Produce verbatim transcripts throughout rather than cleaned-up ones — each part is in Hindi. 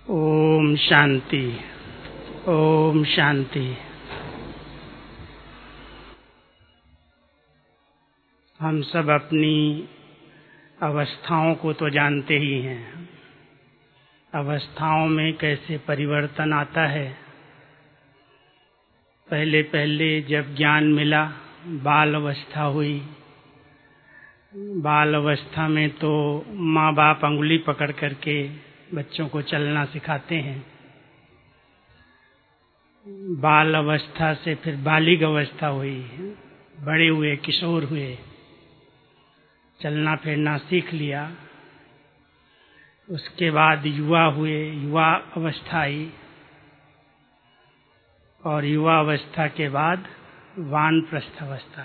ओम शांति। ओम शांति। हम सब अपनी अवस्थाओं को तो जानते ही हैं। अवस्थाओं में कैसे परिवर्तन आता है। पहले पहले जब ज्ञान मिला, बाल अवस्था हुई। बाल अवस्था में तो माँ बाप अंगुली पकड़ करके बच्चों को चलना सिखाते हैं। बाल अवस्था से फिर बालिग अवस्था हुई, बड़े हुए, किशोर हुए, चलना फिरना सीख लिया। उसके बाद युवा हुए, युवा अवस्था आई, और युवा अवस्था के बाद वानप्रस्थ अवस्था आ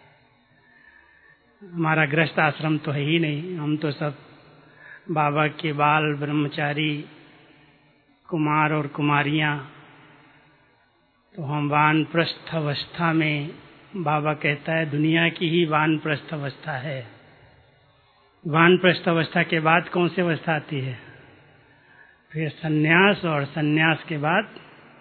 गई। हमारा गृहस्थ आश्रम तो है ही नहीं, हम तो सब बाबा के बाल ब्रह्मचारी कुमार और कुमारियां। तो हम वानप्रस्थ अवस्था में, बाबा कहता है दुनिया की ही वानप्रस्थ अवस्था है। वानप्रस्थ अवस्था के बाद कौन सी अवस्था आती है? फिर सन्यास, और सन्यास के बाद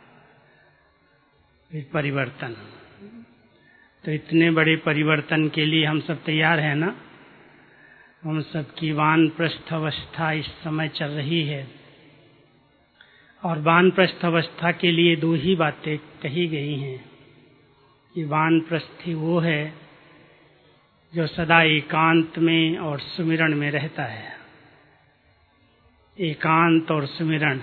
फिर परिवर्तन। तो इतने बड़े परिवर्तन के लिए हम सब तैयार हैं ना? हम सब की वानप्रस्थ अवस्था इस समय चल रही है, और वानप्रस्थ अवस्था के लिए दो ही बातें कही गई हैं कि वानप्रस्थी वो है जो सदा एकांत में और सुमिरन में रहता है। एकांत और सुमिरन,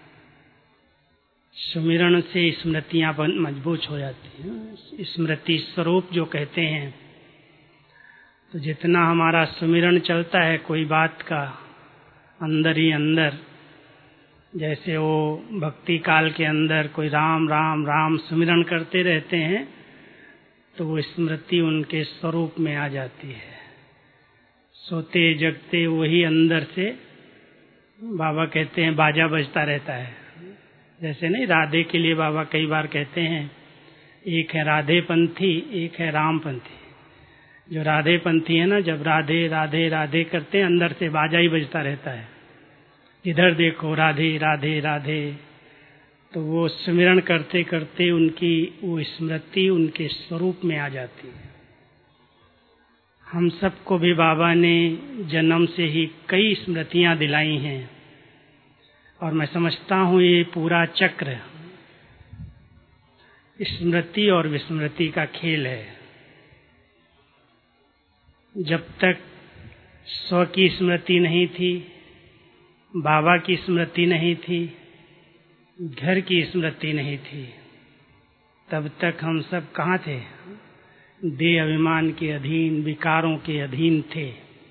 सुमिरन से स्मृतियां मजबूत हो जाती हैं। स्मृति स्वरूप जो कहते हैं, तो जितना हमारा सुमिरन चलता है कोई बात का, अंदर ही अंदर, जैसे वो भक्ति काल के अंदर कोई राम राम राम सुमिरन करते रहते हैं, तो वो स्मृति उनके स्वरूप में आ जाती है। सोते जगते वही अंदर से, बाबा कहते हैं बाजा बजता रहता है। जैसे नहीं, राधे के लिए बाबा कई बार कहते हैं एक है राधे पंथी, एक है राम पंथी। जो राधे पंथी है ना, जब राधे राधे राधे करते हैं, अंदर से बाजा ही बजता रहता है, इधर देखो राधे राधे राधे। तो वो स्मरण करते करते उनकी वो स्मृति उनके स्वरूप में आ जाती है। हम सबको भी बाबा ने जन्म से ही कई स्मृतियां दिलाई हैं, और मैं समझता हूँ ये पूरा चक्र स्मृति और विस्मृति का खेल है। जब तक स्व की स्मृति नहीं थी, बाबा की स्मृति नहीं थी, घर की स्मृति नहीं थी, तब तक हम सब कहाँ थे? देह अभिमान के अधीन, विकारों के अधीन थे।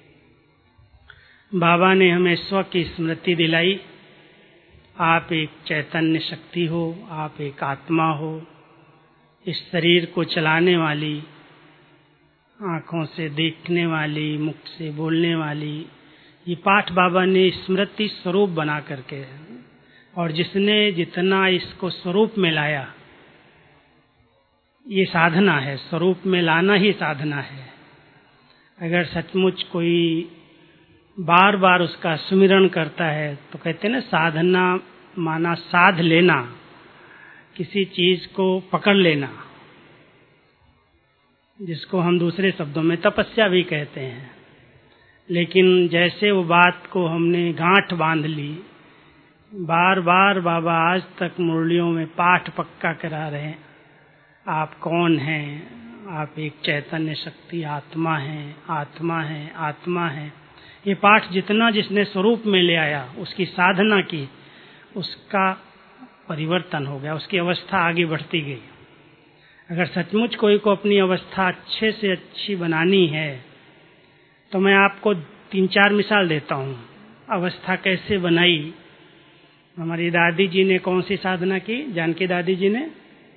बाबा ने हमें स्व की स्मृति दिलाई। आप एक चैतन्य शक्ति हो, आप एक आत्मा हो, इस शरीर को चलाने वाली, आंखों से देखने वाली, मुख से बोलने वाली। ये पाठ बाबा ने स्मृति स्वरूप बना करके, और जिसने जितना इसको स्वरूप में लाया, ये साधना है। स्वरूप में लाना ही साधना है। अगर सचमुच कोई बार बार उसका सुमिरन करता है, तो कहते हैं ना, साधना माना साध लेना, किसी चीज को पकड़ लेना, जिसको हम दूसरे शब्दों में तपस्या भी कहते हैं। लेकिन जैसे वो बात को हमने गांठ बांध ली, बार बार बाबा आज तक मुरलियों में पाठ पक्का करा रहे हैं, आप कौन हैं? आप एक चैतन्य शक्ति आत्मा हैं, आत्मा हैं, आत्मा हैं। ये पाठ जितना जिसने स्वरूप में ले आया, उसकी साधना की, उसका परिवर्तन हो गया, उसकी अवस्था आगे बढ़ती गई। अगर सचमुच कोई को अपनी अवस्था अच्छे से अच्छी बनानी है, तो मैं आपको तीन चार मिसाल देता हूँ। अवस्था कैसे बनाई? हमारी दादी जी ने कौन सी साधना की? जानकी दादी जी ने,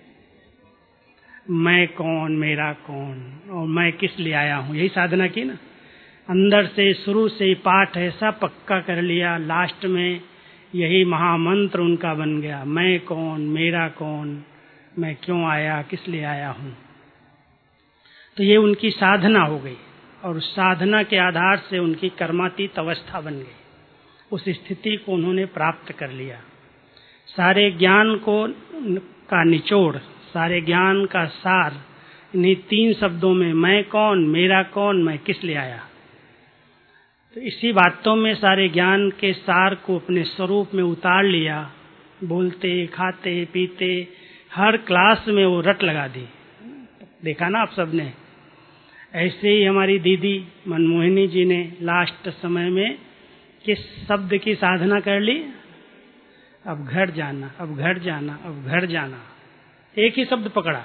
मैं कौन, मेरा कौन, और मैं किस लिए आया हूँ, यही साधना की ना। अंदर से शुरू से ही पाठ ऐसा पक्का कर लिया, लास्ट में यही महामंत्र उनका बन गया, मैं कौन, मेरा कौन, मैं क्यों आया, किस लिए आया हूँ। तो ये उनकी साधना हो गई, और उस साधना के आधार से उनकी कर्मातीत अवस्था बन गई। उस स्थिति को उन्होंने प्राप्त कर लिया। सारे ज्ञान को का निचोड़, सारे ज्ञान का सार इन्हीं तीन शब्दों में, मैं कौन, मेरा कौन, मैं किस लिए आया। तो इसी बातों में सारे ज्ञान के सार को अपने स्वरूप में उतार लिया। बोलते, खाते, पीते, हर क्लास में वो रट लगा दी। देखा ना आप सबने। ऐसे ही हमारी दीदी मनमोहिनी जी ने लास्ट समय में किस शब्द की साधना कर ली? अब घर जाना, अब घर जाना, अब घर जाना, एक ही शब्द पकड़ा।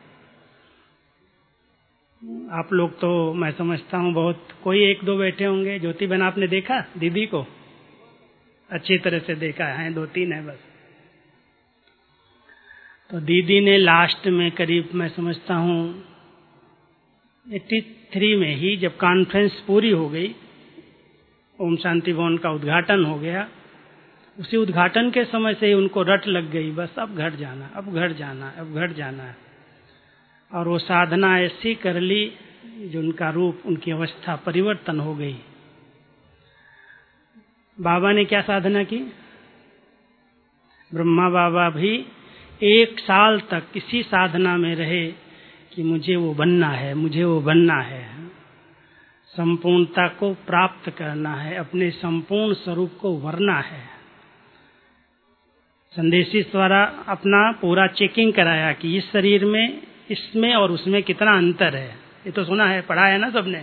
आप लोग तो मैं समझता हूँ बहुत, कोई एक दो बैठे होंगे। ज्योति बहन आपने देखा दीदी को? अच्छी तरह से देखा है, दो तीन है बस। तो दीदी ने लास्ट में करीब मैं समझता हूँ तिरासी में ही, जब कॉन्फ्रेंस पूरी हो गई, ओम शांति भवन का उद्घाटन हो गया, उसी उद्घाटन के समय से ही उनको रट लग गई, बस अब घर जाना, अब घर जाना, अब घर जाना है। और वो साधना ऐसी कर ली जो उनका रूप, उनकी अवस्था परिवर्तन हो गई। बाबा ने क्या साधना की? ब्रह्मा बाबा भी एक साल तक इसी साधना में रहे कि मुझे वो बनना है, मुझे वो बनना है, संपूर्णता को प्राप्त करना है, अपने संपूर्ण स्वरूप को वरना है। संदेशी द्वारा अपना पूरा चेकिंग कराया कि इस शरीर में, इसमें और उसमें कितना अंतर है। ये तो सुना है, पढ़ा है ना सबने।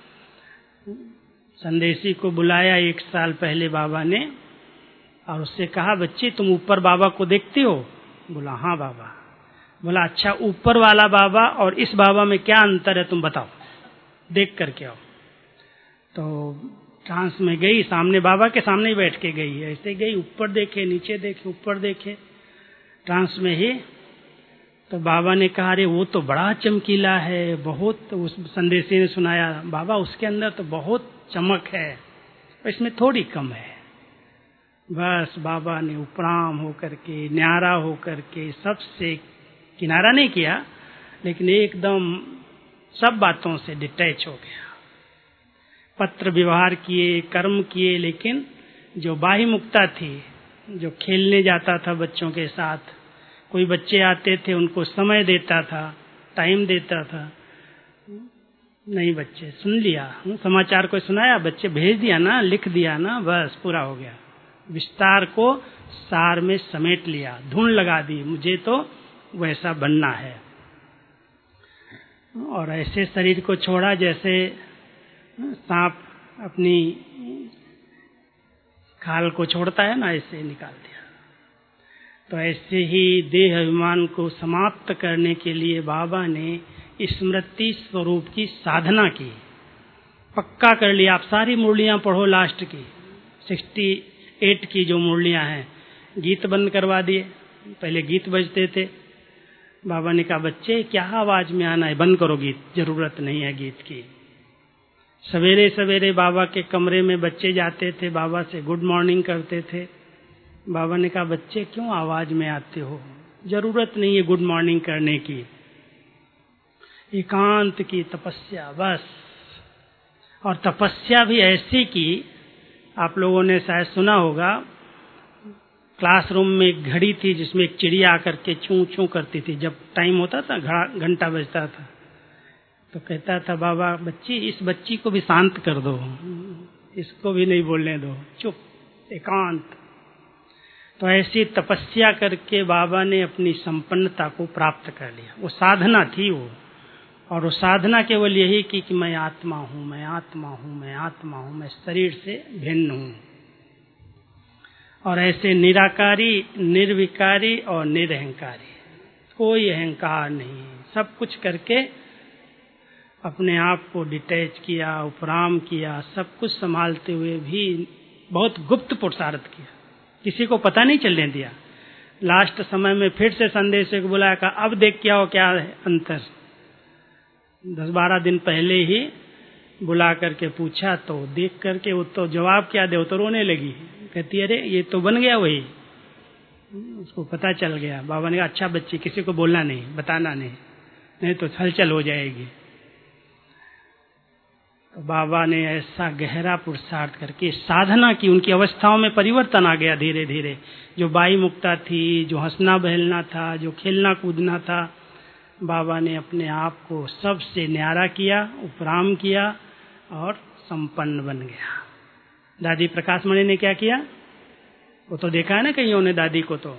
संदेशी को बुलाया एक साल पहले बाबा ने और उससे कहा, बच्चे तुम ऊपर बाबा को देखते हो? बोला हाँ बाबा। बोला अच्छा, ऊपर वाला बाबा और इस बाबा में क्या अंतर है तुम बताओ, देख करके आओ। तो ट्रांस में गई, सामने बाबा के सामने ही बैठ के गई, ऐसे गई, ऊपर देखे, नीचे देखे, ऊपर देखे, ट्रांस में ही। तो बाबा ने कहा, अरे वो तो बड़ा चमकीला है, बहुत। उस संदेशी ने सुनाया, बाबा उसके अंदर तो बहुत चमक है, इसमें थोड़ी कम है। बस बाबा ने उपराम होकर के, न्यारा होकर के, सबसे किनारा नहीं किया, लेकिन एकदम सब बातों से डिटैच हो गया। पत्र व्यवहार किए, कर्म किए, लेकिन जो बाह्य मुक्ता थी, जो खेलने जाता था बच्चों के साथ, कोई बच्चे आते थे उनको समय देता था, टाइम देता था। नहीं बच्चे सुन लिया, समाचार को सुनाया, बच्चे भेज दिया ना, लिख दिया ना, बस पूरा हो गया। विस्तार को सार में समेट लिया, धुन लगा दी, मुझे तो वैसा बनना है। और ऐसे शरीर को छोड़ा जैसे सांप अपनी खाल को छोड़ता है ना, ऐसे निकाल दिया। तो ऐसे ही देह अभिमान को समाप्त करने के लिए बाबा ने स्मृति स्वरूप की साधना की, पक्का कर लिया। आप सारी मुरलियां पढ़ो लास्ट की, अड़सठ की जो मुरलियां हैं, गीत बंद करवा दिए। पहले गीत बजते थे, बाबा ने कहा बच्चे क्या आवाज में आना है, बंद करो गीत, जरूरत नहीं है गीत की। सवेरे सवेरे बाबा के कमरे में बच्चे जाते थे, बाबा से गुड मॉर्निंग करते थे। बाबा ने कहा बच्चे क्यों आवाज में आते हो, जरूरत नहीं है गुड मॉर्निंग करने की, एकांत की तपस्या बस। और तपस्या भी ऐसी की, आप लोगों ने शायद सुना होगा, क्लासरूम में एक घड़ी थी जिसमें एक चिड़िया आकर के चूं चूं करती थी, जब टाइम होता था, घंटा बजता था, तो कहता था बाबा बच्ची, इस बच्ची को भी शांत कर दो, इसको भी नहीं बोलने दो, चुप, एकांत। तो ऐसी तपस्या करके बाबा ने अपनी संपन्नता को प्राप्त कर लिया। वो साधना थी वो, और वो साधना केवल यही की कि मैं आत्मा हूं, मैं आत्मा हूं, मैं आत्मा हूं, मैं शरीर से भिन्न हूं। और ऐसे निराकारी, निर्विकारी और निरहंकारी, कोई अहंकार नहीं, सब कुछ करके अपने आप को डिटैच किया, उपराम किया, सब कुछ संभालते हुए भी बहुत गुप्त पुरुषार्थ किया, किसी को पता नहीं चलने दिया। लास्ट समय में फिर से संदेश को बुलाया, कहा अब देख क्या हो, क्या है अंतर। दस बारह दिन पहले ही बुला करके पूछा, तो देख करके वो तो जवाब क्या दे, वो तो रोने लगी, कहती अरे ये तो बन गया वही, उसको पता चल गया। बाबा ने कहा अच्छा बच्ची, किसी को बोलना नहीं, बताना नहीं, नहीं तो हलचल हो जाएगी। तो बाबा ने ऐसा गहरा पुरुषार्थ करके साधना की, उनकी अवस्थाओं में परिवर्तन आ गया धीरे धीरे। जो बाई मुक्ता थी, जो हंसना बहलना था, जो खेलना कूदना था, बाबा ने अपने आप को सबसे न्यारा किया, उपराम किया और संपन्न बन गया। दादी प्रकाश मणि ने क्या किया, वो तो देखा है ना कईयों ने दादी को, तो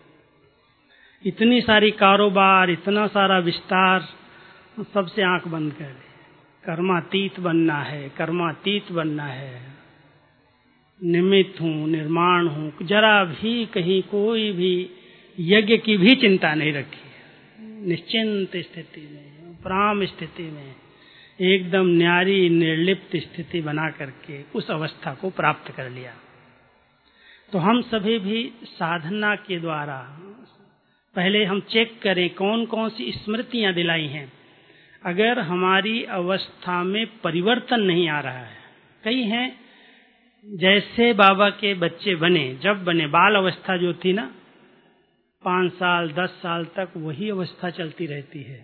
इतनी सारी कारोबार, इतना सारा विस्तार, सबसे आंख बंद कर दी। कर्मातीत बनना है, कर्मातीत बनना है, निमित्त हूँ, निर्माण हूँ, जरा भी कहीं कोई भी यज्ञ की भी चिंता नहीं रखी। निश्चिंत स्थिति में, प्राम स्थिति में, एकदम न्यारी निर्लिप्त स्थिति बना करके उस अवस्था को प्राप्त कर लिया। तो हम सभी भी साधना के द्वारा पहले हम चेक करें कौन कौन सी स्मृतियां दिलाई हैं। अगर हमारी अवस्था में परिवर्तन नहीं आ रहा है, कई हैं जैसे बाबा के बच्चे बने, जब बने, बाल अवस्था जो थी ना, पांच साल दस साल तक वही अवस्था चलती रहती है।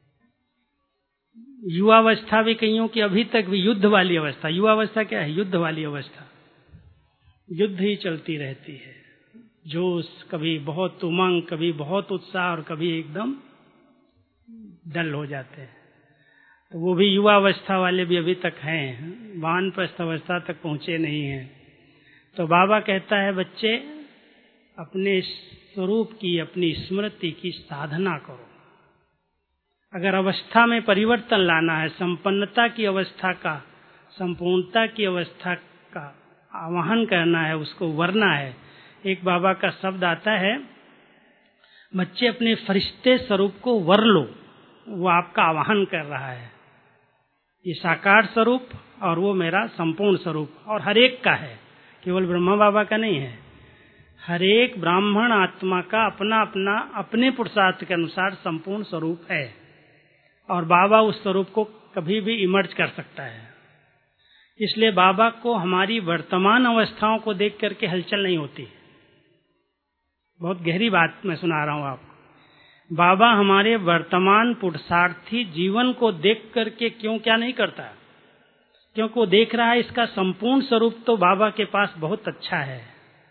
युवावस्था भी कईयों की अभी तक भी युद्ध वाली अवस्था। युवावस्था क्या है, युद्ध वाली अवस्था, युद्ध ही चलती रहती है। जोश, कभी बहुत उमंग, कभी बहुत उत्साह और कभी एकदम डल हो जाते हैं। तो वो भी युवावस्था वाले भी अभी तक हैं, वानप्रस्थ अवस्था तक पहुंचे नहीं हैं। तो बाबा कहता है बच्चे अपने स्वरूप की, अपनी स्मृति की साधना करो। अगर अवस्था में परिवर्तन लाना है, संपन्नता की अवस्था का, संपूर्णता की अवस्था का आवाहन करना है, उसको वरना है। एक बाबा का शब्द आता है, बच्चे अपने फरिश्ते स्वरूप को वर लो, वो आपका आवाहन कर रहा है। ये साकार स्वरूप और वो मेरा संपूर्ण स्वरूप, और हर एक का है, केवल ब्रह्मा बाबा का नहीं है। हर एक ब्राह्मण आत्मा का अपना अपना अपने पुरुषार्थ के अनुसार संपूर्ण स्वरूप है, और बाबा उस स्वरूप को कभी भी इमर्ज कर सकता है। इसलिए बाबा को हमारी वर्तमान अवस्थाओं को देख करके हलचल नहीं होती। बहुत गहरी बात मैं सुना रहा हूं आपको। बाबा हमारे वर्तमान पुरुषार्थी जीवन को देख करके क्यों क्या नहीं करता, क्योंकि वो देख रहा है इसका संपूर्ण स्वरूप तो बाबा के पास बहुत अच्छा है।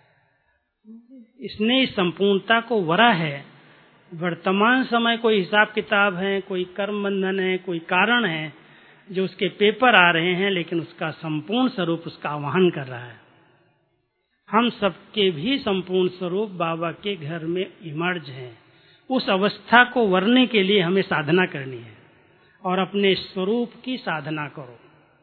इसने इस संपूर्णता को वरा है। वर्तमान समय कोई हिसाब किताब है, कोई कर्म बंधन है, कोई कारण है जो उसके पेपर आ रहे हैं, लेकिन उसका संपूर्ण स्वरूप उसका आवाहन कर रहा है। हम सबके भी संपूर्ण स्वरूप बाबा के घर में इमर्ज हैं। उस अवस्था को वरने के लिए हमें साधना करनी है, और अपने स्वरूप की साधना करो,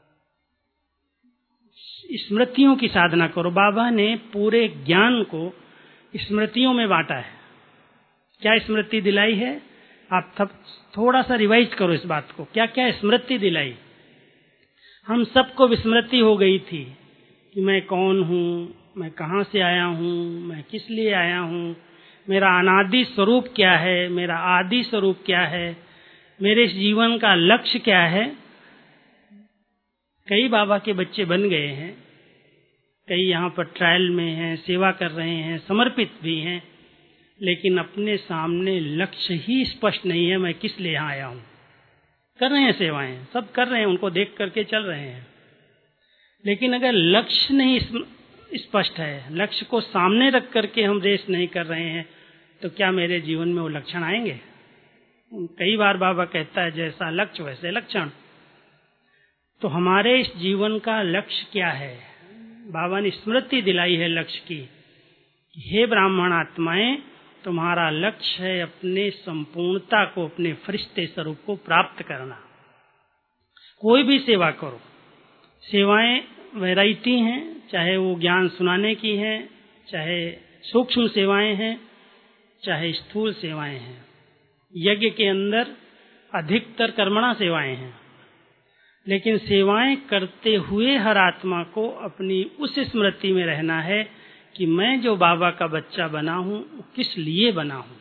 स्मृतियों की साधना करो। बाबा ने पूरे ज्ञान को स्मृतियों में बांटा है। क्या स्मृति दिलाई है, आप तब थोड़ा सा रिवाइज करो इस बात को। क्या क्या स्मृति दिलाई। हम सबको विस्मृति हो गई थी कि मैं कौन हूँ, मैं कहाँ से आया हूँ, मैं किस लिए आया हूँ, मेरा अनादि स्वरूप क्या है, मेरा आदि स्वरूप क्या है, मेरे इस जीवन का लक्ष्य क्या है। कई बाबा के बच्चे बन गए हैं, कई यहाँ पर ट्रायल में हैं, सेवा कर रहे हैं, समर्पित भी हैं, लेकिन अपने सामने लक्ष्य ही स्पष्ट नहीं है, मैं किस लिए यहाँ आया हूँ। कर रहे हैं सेवाएं, सब कर रहे हैं, उनको देख करके चल रहे हैं, लेकिन अगर लक्ष्य नहीं स्पष्ट है, लक्ष्य को सामने रख करके हम रेस नहीं कर रहे हैं, तो क्या मेरे जीवन में वो लक्षण आएंगे। कई बार बाबा कहता है जैसा लक्ष्य वैसे लक्षण। तो हमारे इस जीवन का लक्ष्य क्या है। बाबा ने स्मृति दिलाई है लक्ष्य की। हे ब्राह्मण आत्माएं, तुम्हारा लक्ष्य है अपने संपूर्णता को, अपने फरिश्ते स्वरूप को प्राप्त करना। कोई भी सेवा करो, सेवाएं वैरायटी हैं, चाहे वो ज्ञान सुनाने की हैं, चाहे सूक्ष्म सेवाएं हैं, चाहे स्थूल सेवाएं हैं। यज्ञ के अंदर अधिकतर कर्मणा सेवाएं हैं, लेकिन सेवाएं करते हुए हर आत्मा को अपनी उस स्मृति में रहना है कि मैं जो बाबा का बच्चा बना हूं, किस लिए बना हूं।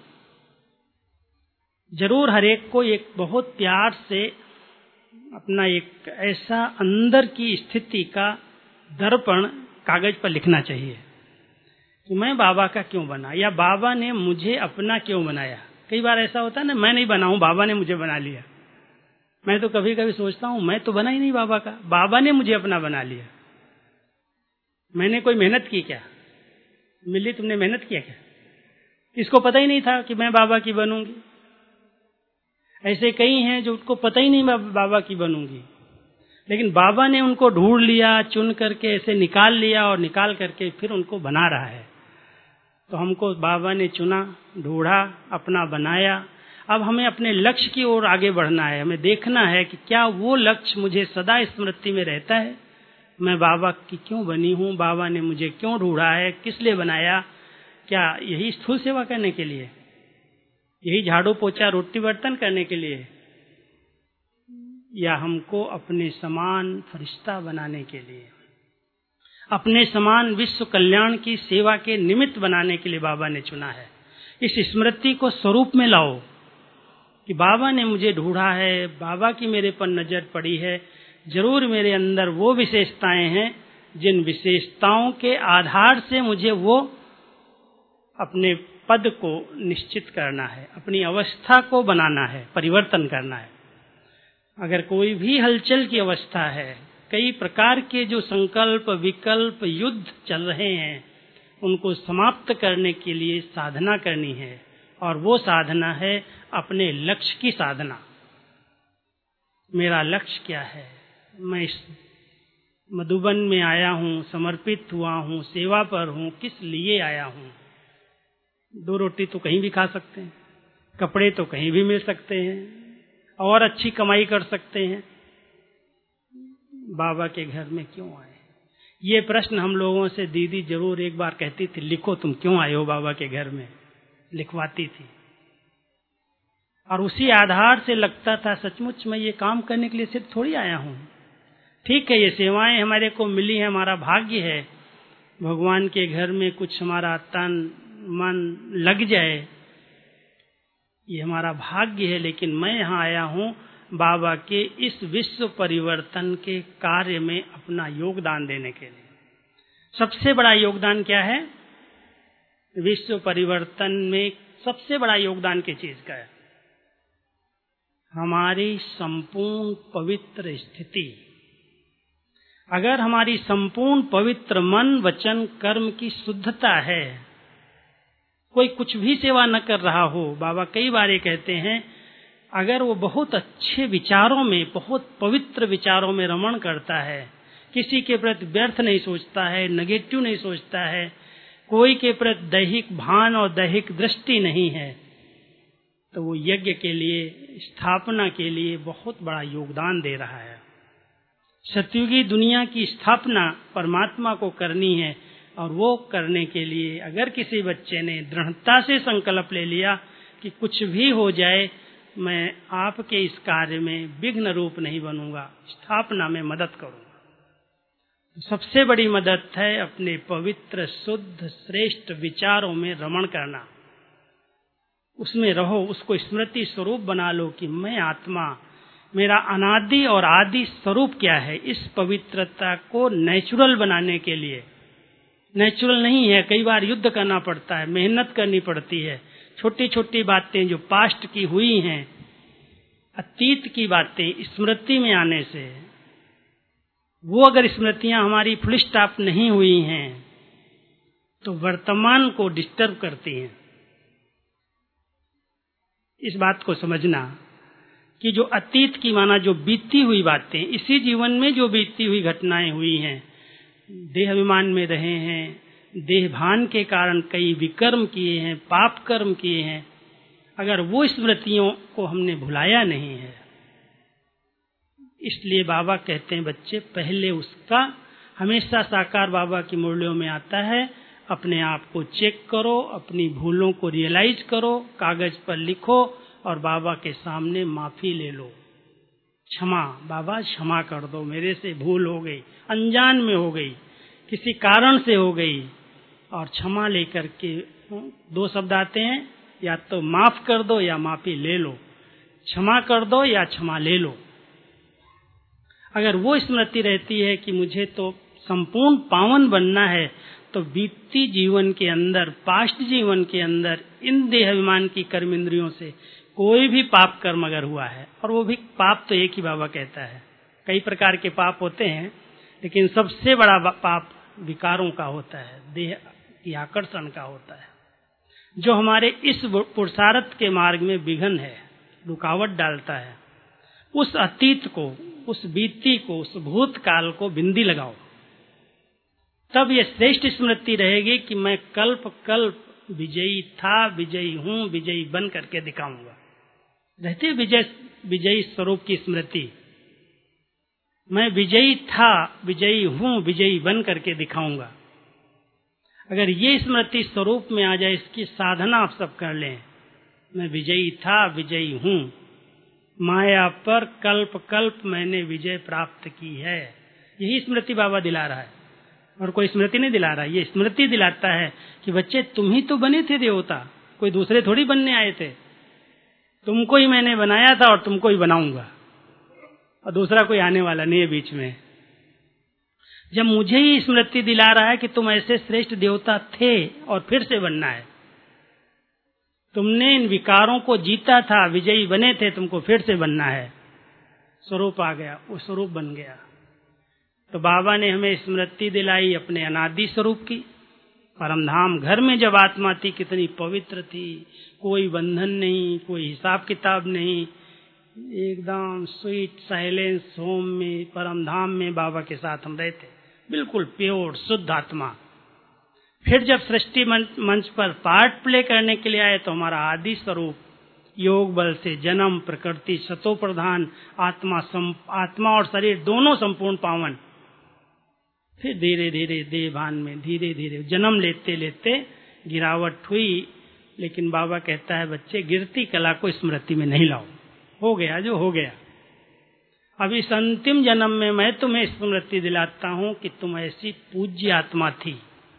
जरूर हर एक को एक बहुत प्यार से अपना एक ऐसा अंदर की स्थिति का दर्पण कागज पर लिखना चाहिए कि मैं बाबा का क्यों बना, या बाबा ने मुझे अपना क्यों बनाया। कई बार ऐसा होता है ना, मैं नहीं बना हूं, बाबा ने मुझे बना लिया। मैं तो कभी कभी सोचता हूं मैं तो बना ही नहीं बाबा का, बाबा ने मुझे अपना बना लिया। मैंने कोई मेहनत की क्या? मिली तुमने मेहनत किया क्या? इसको पता ही नहीं था कि मैं बाबा की बनूंगी। ऐसे कई हैं जो उनको पता ही नहीं मैं बाबा की बनूंगी, लेकिन बाबा ने उनको ढूंढ लिया, चुन करके ऐसे निकाल लिया और निकाल करके फिर उनको बना रहा है। तो हमको बाबा ने चुना, ढूंढा, अपना बनाया। अब हमें अपने लक्ष्य की ओर आगे बढ़ना है। हमें देखना है कि क्या वो लक्ष्य मुझे सदा स्मृति में रहता है। मैं बाबा की क्यों बनी हूँ, बाबा ने मुझे क्यों ढूंढा है, किस लिए बनाया? क्या यही स्थूल सेवा करने के लिए, यही झाड़ू पोछा रोटी बर्तन करने के लिए, या हमको अपने समान फरिश्ता बनाने के लिए, अपने समान विश्व कल्याण की सेवा के निमित्त बनाने के लिए बाबा ने चुना है। इस स्मृति को स्वरूप में लाओ कि बाबा ने मुझे ढूंढा है, बाबा की मेरे पर नजर पड़ी है। जरूर मेरे अंदर वो विशेषताएं हैं जिन विशेषताओं के आधार से मुझे वो अपने पद को निश्चित करना है, अपनी अवस्था को बनाना है, परिवर्तन करना है। अगर कोई भी हलचल की अवस्था है, कई प्रकार के जो संकल्प विकल्प युद्ध चल रहे हैं, उनको समाप्त करने के लिए साधना करनी है। और वो साधना है अपने लक्ष्य की साधना। मेरा लक्ष्य क्या है? मैं इस मधुबन में आया हूँ, समर्पित हुआ हूँ, सेवा पर हूँ, किस लिए आया हूँ? दो रोटी तो कहीं भी खा सकते हैं, कपड़े तो कहीं भी मिल सकते हैं, और अच्छी कमाई कर सकते हैं। बाबा के घर में क्यों आए? ये प्रश्न हम लोगों से दीदी जरूर एक बार कहती थी, लिखो तुम क्यों आए हो बाबा के घर में, लिखवाती थी। और उसी आधार से लगता था सचमुच मैं ये काम करने के लिए सिर्फ थोड़ी आया हूँ। ठीक है, ये सेवाएं हमारे को मिली है, हमारा भाग्य है। भगवान के घर में कुछ हमारा तन मन लग जाए, ये हमारा भाग्य है। लेकिन मैं यहाँ आया हूँ बाबा के इस विश्व परिवर्तन के कार्य में अपना योगदान देने के लिए। सबसे बड़ा योगदान क्या है? विश्व परिवर्तन में सबसे बड़ा योगदान किस चीज का है? हमारी संपूर्ण पवित्र स्थिति। अगर हमारी संपूर्ण पवित्र मन वचन कर्म की शुद्धता है, कोई कुछ भी सेवा न कर रहा हो, बाबा कई बार ये कहते हैं, अगर वो बहुत अच्छे विचारों में, बहुत पवित्र विचारों में रमण करता है, किसी के प्रति व्यर्थ नहीं सोचता है, नेगेटिव नहीं सोचता है, कोई के प्रति दैहिक भान और दैहिक दृष्टि नहीं है, तो वो यज्ञ के लिए, स्थापना के लिए बहुत बड़ा योगदान दे रहा है। सतयुगी दुनिया की स्थापना परमात्मा को करनी है, और वो करने के लिए अगर किसी बच्चे ने दृढ़ता से संकल्प ले लिया कि कुछ भी हो जाए मैं आपके इस कार्य में विघ्न रूप नहीं बनूंगा, स्थापना में मदद करूंगा। सबसे बड़ी मदद है अपने पवित्र शुद्ध श्रेष्ठ विचारों में रमण करना, उसमें रहो, उसको स्मृति स्वरूप बना लो कि मैं आत्मा, मेरा अनादि और आदि स्वरूप क्या है। इस पवित्रता को नेचुरल बनाने के लिए, नेचुरल नहीं है, कई बार युद्ध करना पड़ता है, मेहनत करनी पड़ती है। छोटी छोटी बातें जो पास्ट की हुई हैं, अतीत की बातें स्मृति में आने से, वो अगर स्मृतियां हमारी फुल स्टॉप नहीं हुई हैं तो वर्तमान को डिस्टर्ब करती हैं। इस बात को समझना कि जो अतीत की माना जो बीती हुई बातें, इसी जीवन में जो बीती हुई घटनाएं हुई हैं, देह अभिमान में रहे हैं, देह भान के कारण कई विकर्म किए हैं, पाप कर्म किए हैं, अगर वो स्मृतियों को हमने भुलाया नहीं है, इसलिए बाबा कहते हैं बच्चे पहले उसका, हमेशा साकार बाबा की मुरलियों में आता है, अपने आप को चेक करो, अपनी भूलों को रियलाइज करो, कागज पर लिखो और बाबा के सामने माफी ले लो। क्षमा, बाबा क्षमा कर दो, मेरे से भूल हो गई, अनजान में हो गई, किसी कारण से हो गई। और क्षमा लेकर के दो शब्द आते हैं, या तो माफ कर दो या माफी ले लो, क्षमा कर दो या क्षमा ले लो। अगर वो स्मृति रहती है कि मुझे तो संपूर्ण पावन बनना है, तो बीती जीवन के अंदर, पास्ट जीवन के अंदर इन देह अभिमान की कर्म इंद्रियों से कोई भी पाप कर्म अगर हुआ है, और वो भी पाप तो एक ही बाबा कहता है, कई प्रकार के पाप होते हैं, लेकिन सबसे बड़ा पाप विकारों का होता है, देह की आकर्षण का होता है, जो हमारे इस पुरुषार्थ के मार्ग में विघ्न है, रुकावट डालता है। उस अतीत को, उस बीती को, उस भूतकाल को बिंदी लगाओ, तब ये श्रेष्ठ स्मृति रहेगी कि मैं कल्प कल्प विजयी था, विजयी हूं, विजयी बन करके दिखाऊंगा। रहती है विजय विजयी स्वरूप की स्मृति, मैं विजयी था, विजयी हूं, विजयी बन करके दिखाऊंगा। अगर ये स्मृति स्वरूप में आ जाए, इसकी साधना आप सब कर लें, मैं विजयी था, विजयी हूं, माया पर कल्प कल्प मैंने विजय प्राप्त की है, यही स्मृति बाबा दिला रहा है, और कोई स्मृति नहीं दिला रहा है। ये स्मृति दिलाता है कि बच्चे तुम ही तो बने थे देवता, कोई दूसरे थोड़ी बनने आए थे, तुमको ही मैंने बनाया था और तुमको ही बनाऊंगा, और दूसरा कोई आने वाला नहीं है बीच में। जब मुझे ही स्मृति दिला रहा है कि तुम ऐसे श्रेष्ठ देवता थे और फिर से बनना है, तुमने इन विकारों को जीता था, विजयी बने थे, तुमको फिर से बनना है, स्वरूप आ गया, वो स्वरूप बन गया। तो बाबा ने हमें स्मृति दिलाई अपने अनादि स्वरूप की। परमधाम घर में जब आत्मा थी कितनी पवित्र थी, कोई बंधन नहीं, कोई हिसाब किताब नहीं, एकदम स्वीट साइलेंस होम में, परमधाम में बाबा के साथ हम रहते, बिल्कुल प्योर शुद्ध आत्मा। फिर जब सृष्टि मंच पर पार्ट प्ले करने के लिए आए तो हमारा आदि स्वरूप योग बल से जन्म, प्रकृति, सतो प्रधान आत्मा, आत्मा और शरीर दोनों संपूर्ण पावन। फिर धीरे धीरे देह भान में धीरे धीरे जन्म लेते लेते गिरावट हुई, लेकिन बाबा कहता है बच्चे गिरती कला को स्मृति में नहीं लाओ, हो गया जो हो गया। अब इस अंतिम जन्म में मैं तुम्हें स्मृति दिलाता हूं कि तुम ऐसी पूज्य आत्मा थी।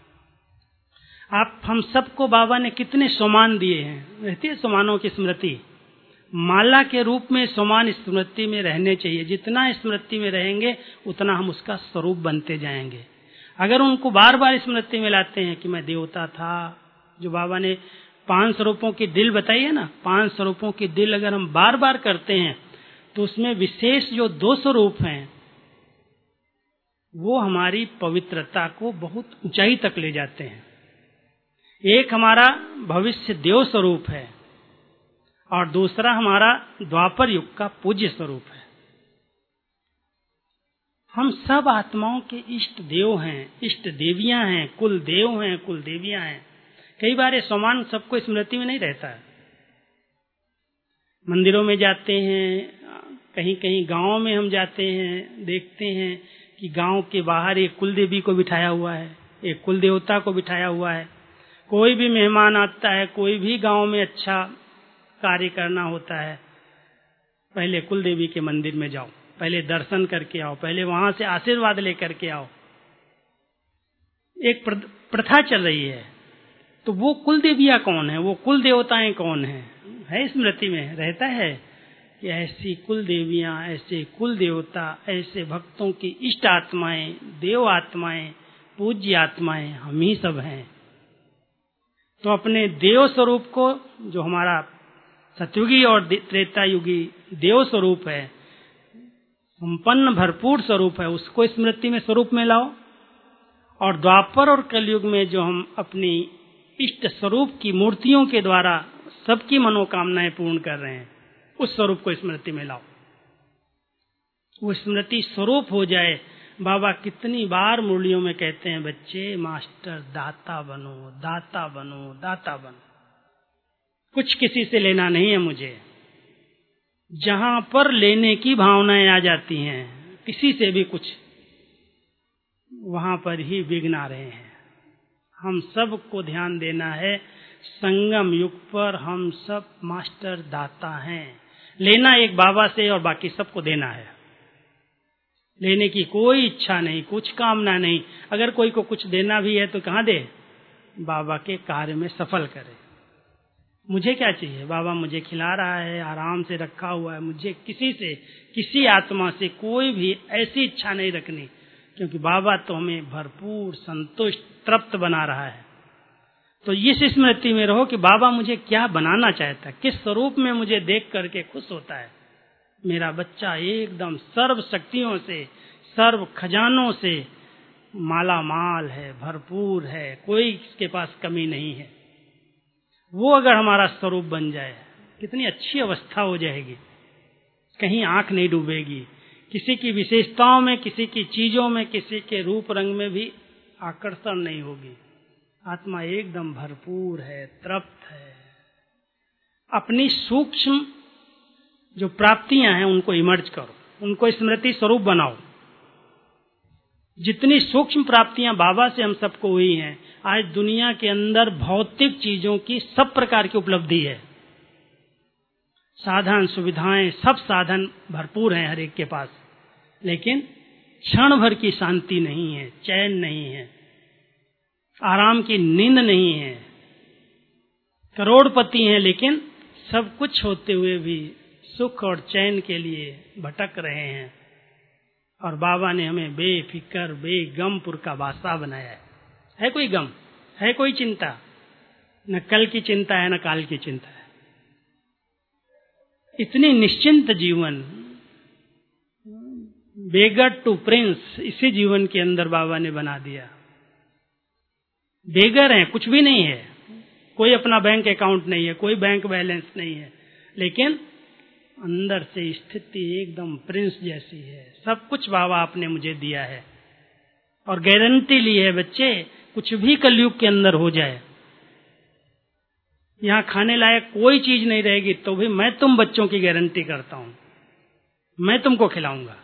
आप हम सबको बाबा ने कितने सम्मान दिए हैं, रहती है सम्मानों की स्मृति, माला के रूप में सम्मान स्मृति में रहने चाहिए। जितना स्मृति में रहेंगे उतना हम उसका स्वरूप बनते जाएंगे। अगर उनको बार बार स्मृति में लाते हैं कि मैं देवता था, जो बाबा ने पांच स्वरूपों की दिल बताई है ना, पांच स्वरूपों की दिल अगर हम बार बार करते हैं तो उसमें विशेष जो दो स्वरूप हैं वो हमारी पवित्रता को बहुत ऊंचाई तक ले जाते हैं। एक हमारा भविष्य देव स्वरूप है और दूसरा हमारा द्वापर युग का पूज्य स्वरूप है। हम सब आत्माओं के इष्ट देव हैं, इष्ट देवियां हैं, कुल देव हैं, कुल देवियां हैं। कई बार ये सम्मान सबको स्मृति में नहीं रहता है। मंदिरों में जाते हैं, कहीं कहीं गांवों में हम जाते हैं, देखते हैं कि गांव के बाहर एक कुल देवी को बिठाया हुआ है, एक कुल देवता को बिठाया हुआ है। कोई भी मेहमान आता है, कोई भी गांव में अच्छा कार्य करना होता है, पहले कुल देवी के मंदिर में जाओ, पहले दर्शन करके आओ, पहले वहां से आशीर्वाद लेकर के आओ। एक प्रथा चल रही है। तो वो कुल देवियां कौन है, वो कुल देवताएं कौन है, है स्मृति में रहता है कि ऐसी कुल देवियां, ऐसे कुल देवता, ऐसे भक्तों की इष्ट आत्माएं, देव आत्माएं, पूज्य आत्माएं हम ही सब हैं। तो अपने देव स्वरूप को, जो हमारा सतयुगी और त्रेता युगी देव स्वरूप है, संपन्न भरपूर स्वरूप है, उसको स्मृति में स्वरूप में लाओ। और द्वापर और कलयुग में जो हम अपनी इष्ट स्वरूप की मूर्तियों के द्वारा सबकी मनोकामनाएं पूर्ण कर रहे हैं, उस स्वरूप को स्मृति में लाओ। वो स्मृति स्वरूप हो जाए। बाबा कितनी बार मुरलियों में कहते हैं, बच्चे मास्टर दाता बनो, दाता बनो, दाता बनो। कुछ किसी से लेना नहीं है मुझे। जहां पर लेने की भावनाएं आ जाती हैं, किसी से भी कुछ, वहां पर ही विघ्न आ रहे हैं। हम सब को ध्यान देना है, संगम युग पर हम सब मास्टर दाता हैं। लेना एक बाबा से और बाकी सबको देना है। लेने की कोई इच्छा नहीं, कुछ कामना नहीं। अगर कोई को कुछ देना भी है तो कहाँ दे, बाबा के कार्य में सफल करे। मुझे क्या चाहिए, बाबा मुझे खिला रहा है, आराम से रखा हुआ है, मुझे किसी से, किसी आत्मा से कोई भी ऐसी इच्छा नहीं रखनी, क्योंकि बाबा तो हमें भरपूर संतुष्ट तृप्त बना रहा है। तो इस स्मृति में रहो कि बाबा मुझे क्या बनाना चाहता है, किस स्वरूप में मुझे देख करके खुश होता है। मेरा बच्चा एकदम सर्व शक्तियों से, सर्व खजानों से माला माल है, भरपूर है, कोई इसके पास कमी नहीं है। वो अगर हमारा स्वरूप बन जाए कितनी अच्छी अवस्था हो जाएगी। कहीं आंख नहीं डूबेगी, किसी की विशेषताओं में, किसी की चीजों में, किसी के रूप रंग में भी आकर्षण नहीं होगी। आत्मा एकदम भरपूर है, तृप्त है। अपनी सूक्ष्म जो प्राप्तियां हैं उनको इमर्ज करो, उनको स्मृति स्वरूप बनाओ। जितनी सूक्ष्म प्राप्तियां बाबा से हम सबको हुई हैं, आज दुनिया के अंदर भौतिक चीजों की सब प्रकार की उपलब्धि है, साधन सुविधाएं, सब साधन भरपूर हैं हर एक के पास, लेकिन क्षण भर की शांति नहीं है, चैन नहीं है, आराम की नींद नहीं है। करोड़पति हैं लेकिन सब कुछ होते हुए भी सुख और चैन के लिए भटक रहे हैं। और बाबा ने हमें बेफिक्र बेगमपुर का बादशाह बनाया है। है कोई गम, है कोई चिंता? न कल की चिंता है, न काल की चिंता है। इतनी निश्चिंत जीवन, बेगर टू प्रिंस, इसी जीवन के अंदर बाबा ने बना दिया। बेगर है, कुछ भी नहीं है, कोई अपना बैंक अकाउंट नहीं है, कोई बैंक बैलेंस नहीं है, लेकिन अंदर से स्थिति एकदम प्रिंस जैसी है। सब कुछ बाबा आपने मुझे दिया है और गारंटी ली है, बच्चे कुछ भी कलयुग के अंदर हो जाए, यहाँ खाने लायक कोई चीज नहीं रहेगी तो भी मैं तुम बच्चों की गारंटी करता हूं, मैं तुमको खिलाऊंगा,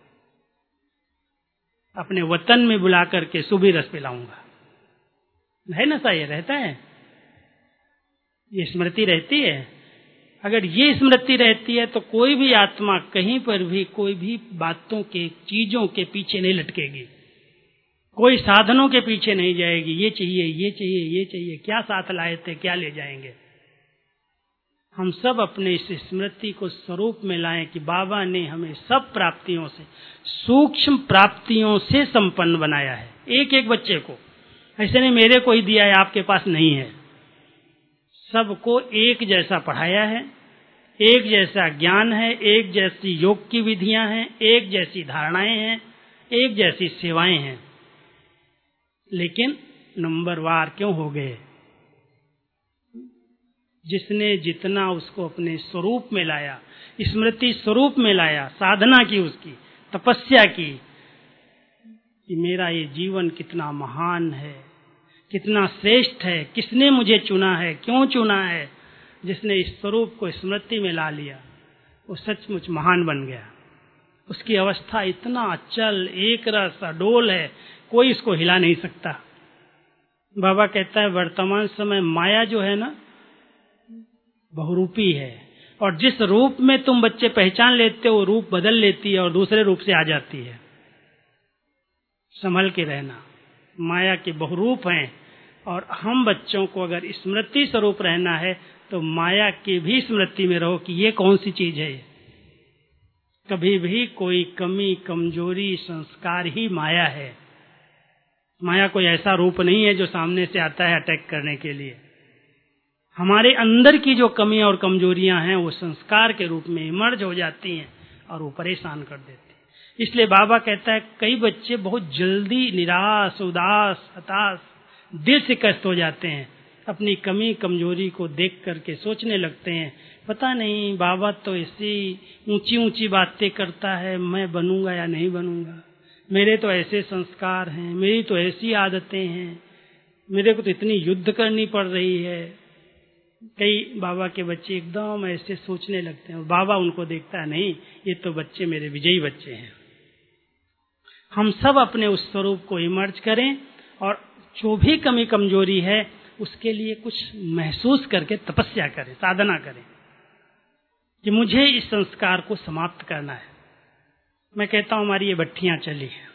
अपने वतन में बुला करके सुबह रस पिलाऊंगा। है ना सा, ये रहता है, ये स्मृति रहती है। अगर ये स्मृति रहती है तो कोई भी आत्मा कहीं पर भी कोई भी बातों के, चीजों के पीछे नहीं लटकेगी, कोई साधनों के पीछे नहीं जाएगी। ये चाहिए, ये चाहिए, ये चाहिए, क्या साथ लाए थे, क्या ले जाएंगे। हम सब अपने इस स्मृति को स्वरूप में लाएं कि बाबा ने हमें सब प्राप्तियों से, सूक्ष्म प्राप्तियों से संपन्न बनाया है। एक एक बच्चे को, ऐसे नहीं मेरे को ही दिया है आपके पास नहीं है, सबको एक जैसा पढ़ाया है, एक जैसा ज्ञान है, एक जैसी योग की विधियां हैं, एक जैसी धारणाएं हैं, एक जैसी सेवाएं हैं। लेकिन नंबरवार क्यों हो गए? जिसने जितना उसको अपने स्वरूप में लाया, स्मृति स्वरूप में लाया, साधना की, उसकी तपस्या की कि मेरा ये जीवन कितना महान है, कितना श्रेष्ठ है, किसने मुझे चुना है, क्यों चुना है। जिसने इस स्वरूप को स्मृति में ला लिया वो सचमुच महान बन गया। उसकी अवस्था इतना अचल, एक रस, अडोल है, कोई इसको हिला नहीं सकता। बाबा कहता है वर्तमान समय माया जो है ना बहुरूपी है, और जिस रूप में तुम बच्चे पहचान लेते हो रूप बदल लेती है और दूसरे रूप से आ जाती है। संभल के रहना, माया के बहुरूप हैं, और हम बच्चों को अगर स्मृति स्वरूप रहना है तो माया की भी स्मृति में रहो कि ये कौन सी चीज है। कभी भी कोई कमी, कमजोरी, संस्कार ही माया है। माया कोई ऐसा रूप नहीं है जो सामने से आता है अटैक करने के लिए। हमारे अंदर की जो कमी और कमजोरियां हैं वो संस्कार के रूप में इमर्ज हो जाती हैं और वो परेशान कर देती हैं। इसलिए बाबा कहता है कई बच्चे बहुत जल्दी निराश, उदास, हताश, दिल से कष्ट हो जाते हैं। अपनी कमी कमजोरी को देख करके सोचने लगते हैं पता नहीं बाबा तो ऐसी ऊंची ऊंची बातें करता है, मैं बनूंगा या नहीं बनूंगा, मेरे तो ऐसे संस्कार हैं, मेरी तो ऐसी आदतें हैं, मेरे को तो इतनी युद्ध करनी पड़ रही है। कई बाबा के बच्चे एकदम ऐसे सोचने लगते हैं और बाबा उनको देखता है नहीं ये तो बच्चे मेरे विजयी बच्चे हैं। हम सब अपने उस स्वरूप को इमर्ज करें और जो भी कमी कमजोरी है उसके लिए कुछ महसूस करके तपस्या करें, साधना करें कि मुझे इस संस्कार को समाप्त करना है। मैं कहता हूं हमारी ये भट्टियां चली है,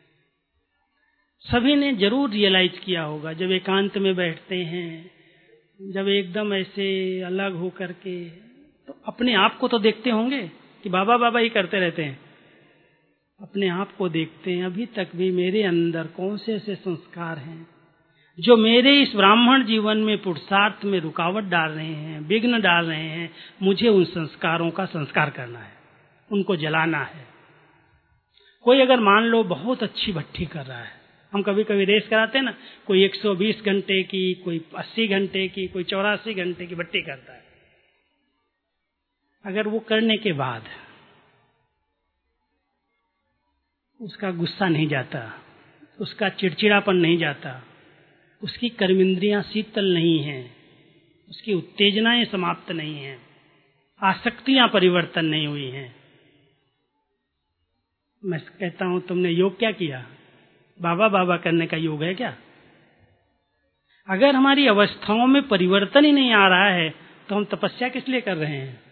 सभी ने जरूर रियलाइज किया होगा जब एकांत में बैठते हैं, जब एकदम ऐसे अलग हो करके, तो अपने आप को तो देखते होंगे कि बाबा बाबा ही करते रहते हैं। अपने आप को देखते हैं अभी तक भी मेरे अंदर कौन से ऐसे संस्कार हैं जो मेरे इस ब्राह्मण जीवन में पुरुषार्थ में रुकावट डाल रहे हैं, विघ्न डाल रहे हैं, मुझे उन संस्कारों का संस्कार करना है, उनको जलाना है। कोई अगर मान लो बहुत अच्छी भट्ठी कर रहा है, हम कभी कभी रेस कराते हैं ना, कोई एक सौ बीस घंटे की, कोई अस्सी घंटे की, कोई चौरासी घंटे की भट्ठी करता है। अगर वो करने के बाद उसका गुस्सा नहीं जाता, उसका चिड़चिड़ापन नहीं जाता, उसकी कर्मेंद्रियां शीतल नहीं हैं, उसकी उत्तेजनाएं समाप्त नहीं हैं, आसक्तियां परिवर्तन नहीं हुई हैं, मैं कहता हूं तुमने योग क्या किया? बाबा बाबा करने का योग है क्या? अगर हमारी अवस्थाओं में परिवर्तन ही नहीं आ रहा है तो हम तपस्या किस लिए कर रहे हैं?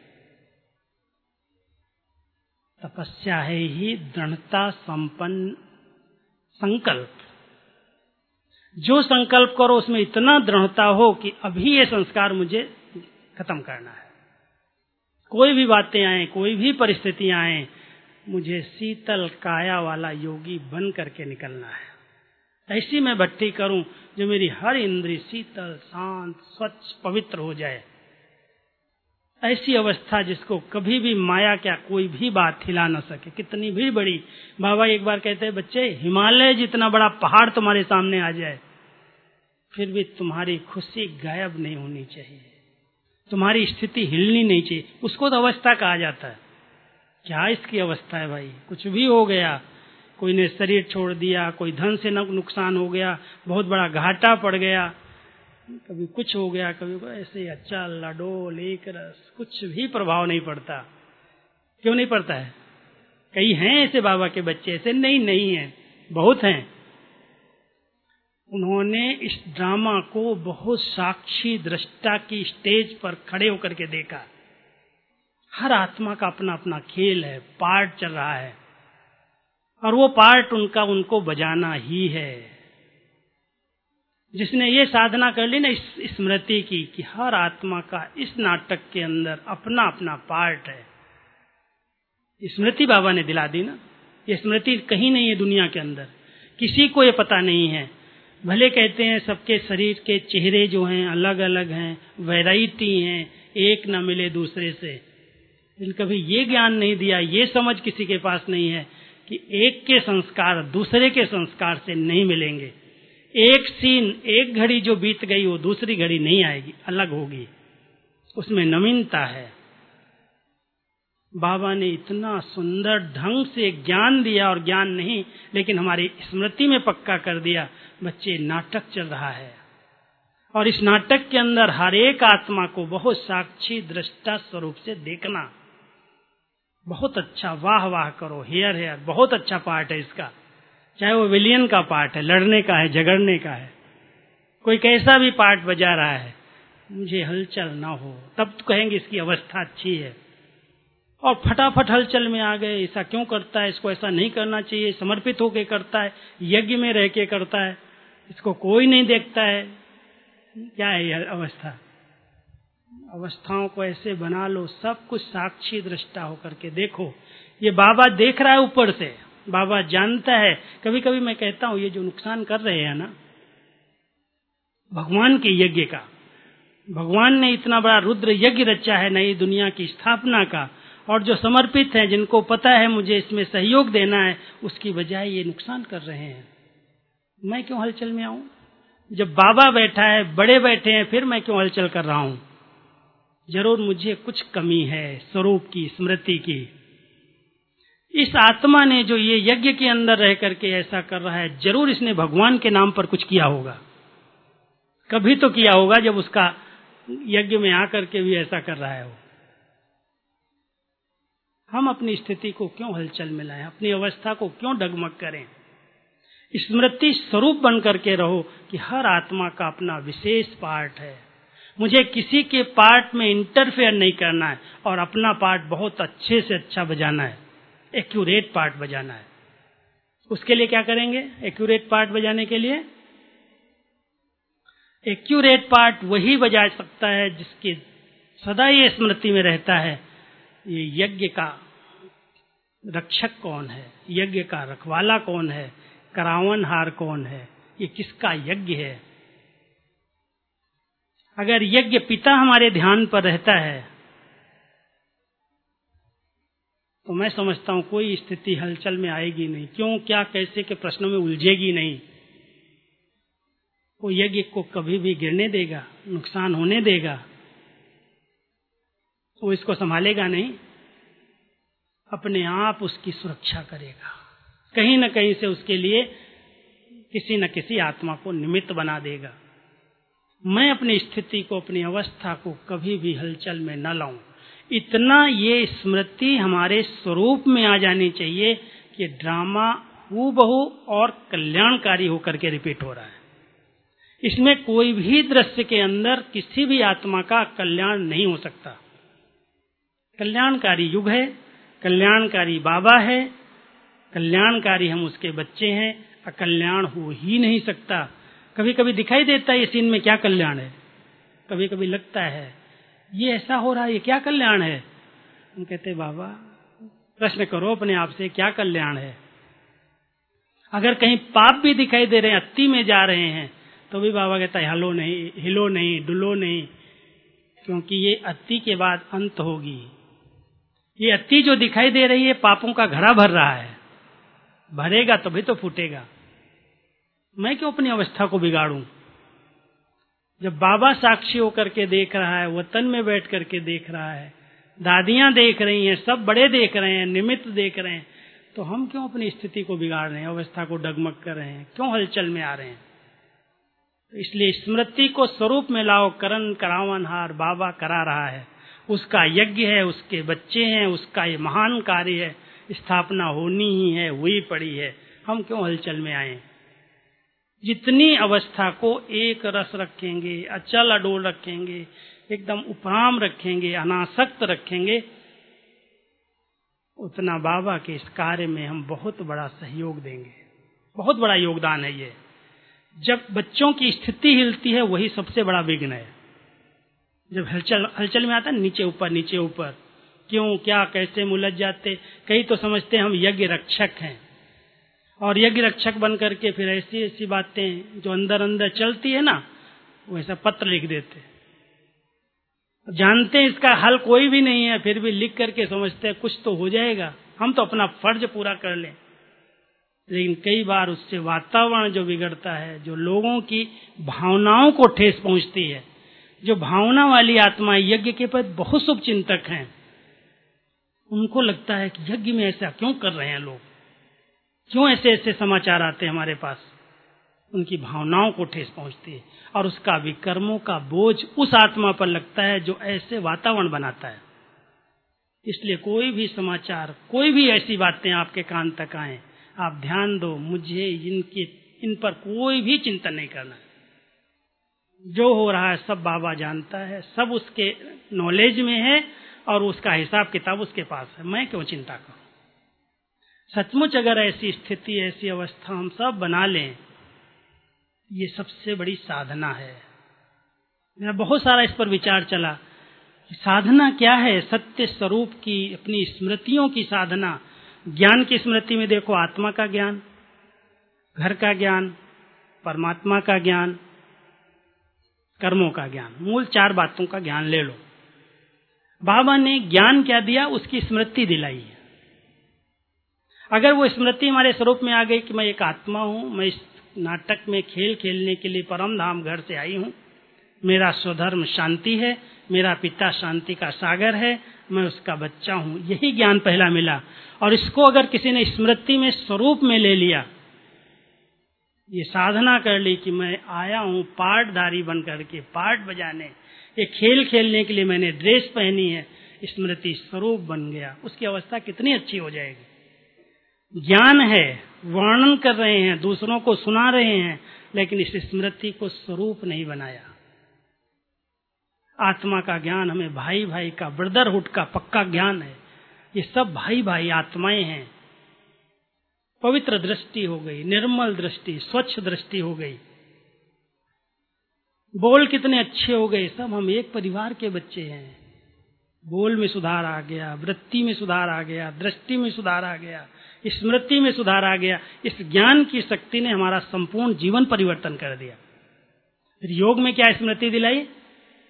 तपस्या है ही दृढ़ता संपन्न संकल्प। जो संकल्प करो उसमें इतना दृढ़ता हो कि अभी ये संस्कार मुझे खत्म करना है। कोई भी बातें आए, कोई भी परिस्थितियां आए, मुझे शीतल काया वाला योगी बन करके निकलना है। ऐसी मैं भट्टी करूं जो मेरी हर इंद्रिय शीतल, शांत, स्वच्छ, पवित्र हो जाए। ऐसी अवस्था जिसको कभी भी माया क्या कोई भी बात हिला न सके, कितनी भी बड़ी। बाबा एक बार कहते हैं, बच्चे हिमालय जितना बड़ा पहाड़ तुम्हारे सामने आ जाए फिर भी तुम्हारी खुशी गायब नहीं होनी चाहिए, तुम्हारी स्थिति हिलनी नहीं चाहिए। उसको तो अवस्था कहा जाता है। क्या इसकी अवस्था है भाई? कुछ भी हो गया, कोई ने शरीर छोड़ दिया, कोई धन से नुकसान हो गया, बहुत बड़ा घाटा पड़ गया, कभी कुछ हो गया, कभी ऐसे अच्छा लाडोल एक रस, कुछ भी प्रभाव नहीं पड़ता। क्यों नहीं पड़ता है? कई हैं ऐसे बाबा के बच्चे, ऐसे नहीं नहीं है, बहुत हैं। उन्होंने इस ड्रामा को बहुत साक्षी दृष्टा की स्टेज पर खड़े होकर के देखा। हर आत्मा का अपना अपना खेल है, पार्ट चल रहा है, और वो पार्ट उनका उनको बजाना ही है। जिसने ये साधना कर ली ना इस स्मृति की कि हर आत्मा का इस नाटक के अंदर अपना अपना पार्ट है, स्मृति बाबा ने दिला दी ना। ये स्मृति कहीं नहीं है दुनिया के अंदर, किसी को ये पता नहीं है। भले कहते हैं सबके शरीर के चेहरे जो हैं अलग अलग हैं, वैरायटी हैं, एक न मिले दूसरे से, लेकिन कभी ये ज्ञान नहीं दिया, ये समझ किसी के पास नहीं है कि एक के संस्कार दूसरे के संस्कार से नहीं मिलेंगे। एक सीन, एक घड़ी जो बीत गई वो दूसरी घड़ी नहीं आएगी, अलग होगी, उसमें नवीनता है। बाबा ने इतना सुंदर ढंग से ज्ञान दिया, और ज्ञान नहीं लेकिन हमारी स्मृति में पक्का कर दिया। बच्चे, नाटक चल रहा है, और इस नाटक के अंदर हर एक आत्मा को बहुत साक्षी दृष्टा स्वरूप से देखना। बहुत अच्छा, वाह वाह करो, हेयर हेयर, बहुत अच्छा पार्ट है इसका। चाहे वो विलियन का पार्ट है, लड़ने का है, झगड़ने का है, कोई कैसा भी पार्ट बजा रहा है, मुझे हलचल ना हो, तब तो कहेंगे इसकी अवस्था अच्छी है। और फटाफट हलचल में आ गए, ऐसा क्यों करता है, इसको ऐसा नहीं करना चाहिए, समर्पित होके करता है, यज्ञ में रह के करता है, इसको कोई नहीं देखता है। क्या है यह अवस्था? अवस्थाओं को ऐसे बना लो, सब कुछ साक्षी दृष्टा होकर के देखो। ये बाबा देख रहा है ऊपर से, बाबा जानता है। कभी कभी मैं कहता हूं ये जो नुकसान कर रहे हैं ना भगवान के यज्ञ का, भगवान ने इतना बड़ा रुद्र यज्ञ रचा है नई दुनिया की स्थापना का, और जो समर्पित हैं, जिनको पता है मुझे इसमें सहयोग देना है, उसकी बजाय ये नुकसान कर रहे हैं। मैं क्यों हलचल में आऊं? जब बाबा बैठा है, बड़े बैठे हैं, फिर मैं क्यों हलचल कर रहा हूं? जरूर मुझे कुछ कमी है स्वरूप की, स्मृति की। इस आत्मा ने जो ये यज्ञ के अंदर रह करके ऐसा कर रहा है, जरूर इसने भगवान के नाम पर कुछ किया होगा, कभी तो किया होगा जब उसका यज्ञ में आकर के भी ऐसा कर रहा है वो। हम अपनी स्थिति को क्यों हलचल में लाएं, अपनी अवस्था को क्यों डगमग करें? स्मृति स्वरूप बन करके रहो कि हर आत्मा का अपना विशेष पार्ट है, मुझे किसी के पार्ट में इंटरफेयर नहीं करना है, और अपना पार्ट बहुत अच्छे से अच्छा बजाना है, एक्यूरेट पार्ट बजाना है। उसके लिए क्या करेंगे? एक्यूरेट पार्ट बजाने के लिए एक्यूरेट पार्ट वही बजा सकता है जिसकी सदा ये स्मृति में रहता है, ये यज्ञ का रक्षक कौन है, यज्ञ का रखवाला कौन है, करावनहार कौन है, ये किसका यज्ञ है, अगर यज्ञ पिता हमारे ध्यान पर रहता है तो मैं समझता हूं कोई स्थिति हलचल में आएगी नहीं। क्यों, क्या, कैसे के प्रश्नों में उलझेगी नहीं। वो यज्ञ को कभी भी गिरने देगा, नुकसान होने देगा, वो इसको संभालेगा नहीं, अपने आप उसकी सुरक्षा करेगा। कहीं न कहीं से उसके लिए किसी न किसी आत्मा को निमित्त बना देगा। मैं अपनी स्थिति को, अपनी अवस्था को कभी भी हलचल में न लाऊं। इतना ये स्मृति हमारे स्वरूप में आ जानी चाहिए कि ड्रामा हूबहू और कल्याणकारी होकर के रिपीट हो रहा है। इसमें कोई भी दृश्य के अंदर किसी भी आत्मा का कल्याण नहीं हो सकता। कल्याणकारी युग है, कल्याणकारी बाबा है, कल्याणकारी हम उसके बच्चे हैं, अकल्याण हो ही नहीं सकता। कभी कभी दिखाई देता है ये सीन में क्या कल्याण है, कभी कभी लगता है ये ऐसा हो रहा है, ये क्या कल्याण है। हम कहते बाबा प्रश्न करो अपने आप से, क्या कल्याण है। अगर कहीं पाप भी दिखाई दे रहे हैं, अति में जा रहे हैं, तो भी बाबा कहता है हलो नहीं, हिलो नहीं, डुलो नहीं, क्योंकि ये अति के बाद अंत होगी। ये अति जो दिखाई दे रही है पापों का घड़ा भर रहा है, भरेगा तभी तो फूटेगा। मैं क्यों अपनी अवस्था को बिगाड़ूं। जब बाबा साक्षी होकर के देख रहा है, वतन में बैठ करके देख रहा है, दादियां देख रही हैं, सब बड़े देख रहे हैं, निमित्त देख रहे हैं, तो हम क्यों अपनी स्थिति को बिगाड़ रहे हैं, अवस्था को डगमग कर रहे हैं, क्यों हलचल में आ रहे हैं। तो इसलिए स्मृति को स्वरूप में लाओ। करण करावनहार बाबा करा रहा है, उसका यज्ञ है, उसके बच्चे हैं, उसका ये महान कार्य है, स्थापना होनी ही है, हुई पड़ी है, हम क्यों हलचल में आए। जितनी अवस्था को एक रस रखेंगे, अचल अडोल रखेंगे, एकदम उपराम रखेंगे, अनासक्त रखेंगे, उतना बाबा के इस कार्य में हम बहुत बड़ा सहयोग देंगे। बहुत बड़ा योगदान है ये। जब बच्चों की स्थिति हिलती है वही सबसे बड़ा विघ्न है। जब हलचल हलचल में आता है नीचे ऊपर नीचे ऊपर, क्यों, क्या, कैसे मुलझ जाते। कई तो समझते हैं हम यज्ञ रक्षक हैं, और यज्ञ रक्षक बन करके फिर ऐसी ऐसी बातें जो अंदर अंदर चलती है ना, वैसा पत्र लिख देते। जानते हैं इसका हल कोई भी नहीं है, फिर भी लिख करके समझते हैं कुछ तो हो जाएगा, हम तो अपना फर्ज पूरा कर लें। लेकिन कई बार उससे वातावरण जो बिगड़ता है, जो लोगों की भावनाओं को ठेस पहुंचती है, जो भावना वाली आत्मा यज्ञ के प्रति बहुत शुभ चिंतक हैं, उनको लगता है कि यज्ञ में ऐसा क्यों कर रहे हैं लोग, क्यों ऐसे ऐसे समाचार आते हैं हमारे पास। उनकी भावनाओं को ठेस पहुंचती है और उसका विकर्मों का बोझ उस आत्मा पर लगता है जो ऐसे वातावरण बनाता है। इसलिए कोई भी समाचार, कोई भी ऐसी बातें आपके कान तक आए, आप ध्यान दो, मुझे इनकी इन पर कोई भी चिंतन नहीं करना। जो हो रहा है सब बाबा जानता है, सब उसके नॉलेज में है और उसका हिसाब किताब उसके पास है, मैं क्यों चिंता करूं। सचमुच अगर ऐसी स्थिति, ऐसी अवस्था हम सब बना लें, ये सबसे बड़ी साधना है। मेरा बहुत सारा इस पर विचार चला कि साधना क्या है। सत्य स्वरूप की, अपनी स्मृतियों की साधना। ज्ञान की स्मृति में देखो, आत्मा का ज्ञान, घर का ज्ञान, परमात्मा का ज्ञान, कर्मों का ज्ञान, मूल चार बातों का ज्ञान ले लो। बाबा ने ज्ञान क्या दिया, उसकी स्मृति दिलाई है। अगर वो स्मृति हमारे स्वरूप में आ गई कि मैं एक आत्मा हूं, मैं इस नाटक में खेल खेलने के लिए परम धाम घर से आई हूं, मेरा स्वधर्म शांति है, मेरा पिता शांति का सागर है, मैं उसका बच्चा हूं, यही ज्ञान पहला मिला। और इसको अगर किसी ने स्मृति में स्वरूप में ले लिया, ये साधना कर ली कि मैं आया हूं पाठधारी बन करके पाठ बजाने, ये खेल खेलने के लिए मैंने ड्रेस पहनी है, स्मृति स्वरूप बन गया, उसकी अवस्था कितनी अच्छी हो जाएगी। ज्ञान है, वर्णन कर रहे हैं, दूसरों को सुना रहे हैं, लेकिन इस स्मृति को स्वरूप नहीं बनाया। आत्मा का ज्ञान हमें भाई भाई का, ब्रदरहुड का पक्का ज्ञान है। ये सब भाई भाई आत्माएं हैं। पवित्र दृष्टि हो गई, निर्मल दृष्टि, स्वच्छ दृष्टि हो गई, बोल कितने अच्छे हो गए, सब हम एक परिवार के बच्चे हैं। बोल में सुधार आ गया, वृत्ति में सुधार आ गया, दृष्टि में सुधार आ गया, स्मृति में सुधार आ गया। इस ज्ञान की शक्ति ने हमारा संपूर्ण जीवन परिवर्तन कर दिया। फिर योग में क्या स्मृति दिलाई,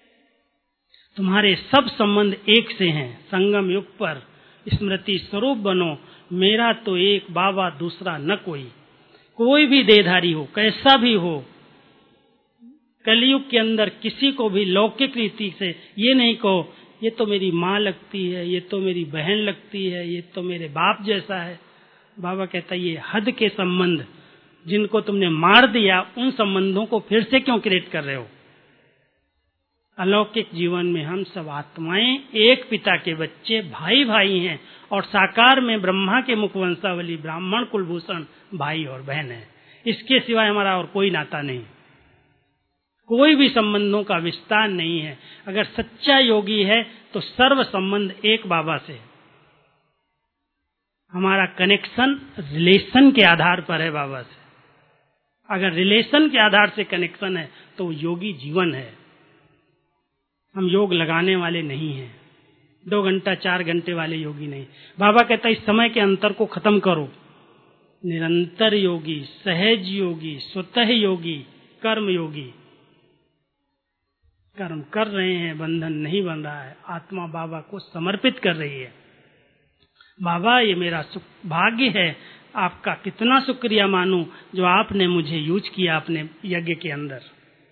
तुम्हारे सब संबंध एक से हैं। संगम युग पर स्मृति स्वरूप बनो, मेरा तो एक बाबा दूसरा न कोई। कोई भी देहधारी हो, कैसा भी हो, कलयुग के अंदर किसी को भी लौकिक रीति से ये नहीं कहो ये तो मेरी माँ लगती है, ये तो मेरी बहन लगती है, ये तो मेरे बाप जैसा है। बाबा कहता है ये हद के संबंध जिनको तुमने मार दिया, उन संबंधों को फिर से क्यों क्रिएट कर रहे हो। अलौकिक जीवन में हम सब आत्माएं एक पिता के बच्चे, भाई भाई हैं, और साकार में ब्रह्मा के मुखवंशावली ब्राह्मण कुलभूषण भाई और बहन है। इसके सिवाय हमारा और कोई नाता नहीं, कोई भी संबंधों का विस्तार नहीं है। अगर सच्चा योगी है तो सर्व संबंध एक बाबा से। हमारा कनेक्शन रिलेशन के आधार पर है बाबा से। अगर रिलेशन के आधार से कनेक्शन है तो योगी जीवन है। हम योग लगाने वाले नहीं हैं, दो घंटा चार घंटे वाले योगी नहीं। बाबा कहता है इस समय के अंतर को खत्म करो। निरंतर योगी, सहज योगी, स्वतः योगी, कर्म योगी। कर्म कर रहे हैं, बंधन नहीं बन रहा है, आत्मा बाबा को समर्पित कर रही है। बाबा ये मेरा भाग्य है, आपका कितना शुक्रिया मानूं जो आपने मुझे यूज किया अपने यज्ञ के अंदर।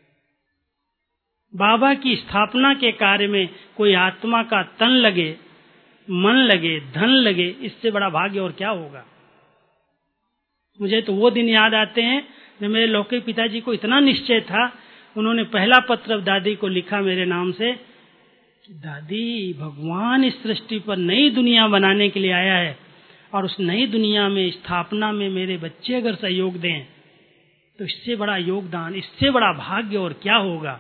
बाबा की स्थापना के कार्य में कोई आत्मा का तन लगे, मन लगे, धन लगे, इससे बड़ा भाग्य और क्या होगा। मुझे तो वो दिन याद आते हैं जब मेरे लौकिक पिताजी को इतना निश्चय था, उन्होंने पहला पत्र दादी को लिखा मेरे नाम से, दादी भगवान इस सृष्टि पर नई दुनिया बनाने के लिए आया है और उस नई दुनिया में स्थापना में मेरे बच्चे अगर सहयोग दें तो इससे बड़ा योगदान, इससे बड़ा भाग्य और क्या होगा।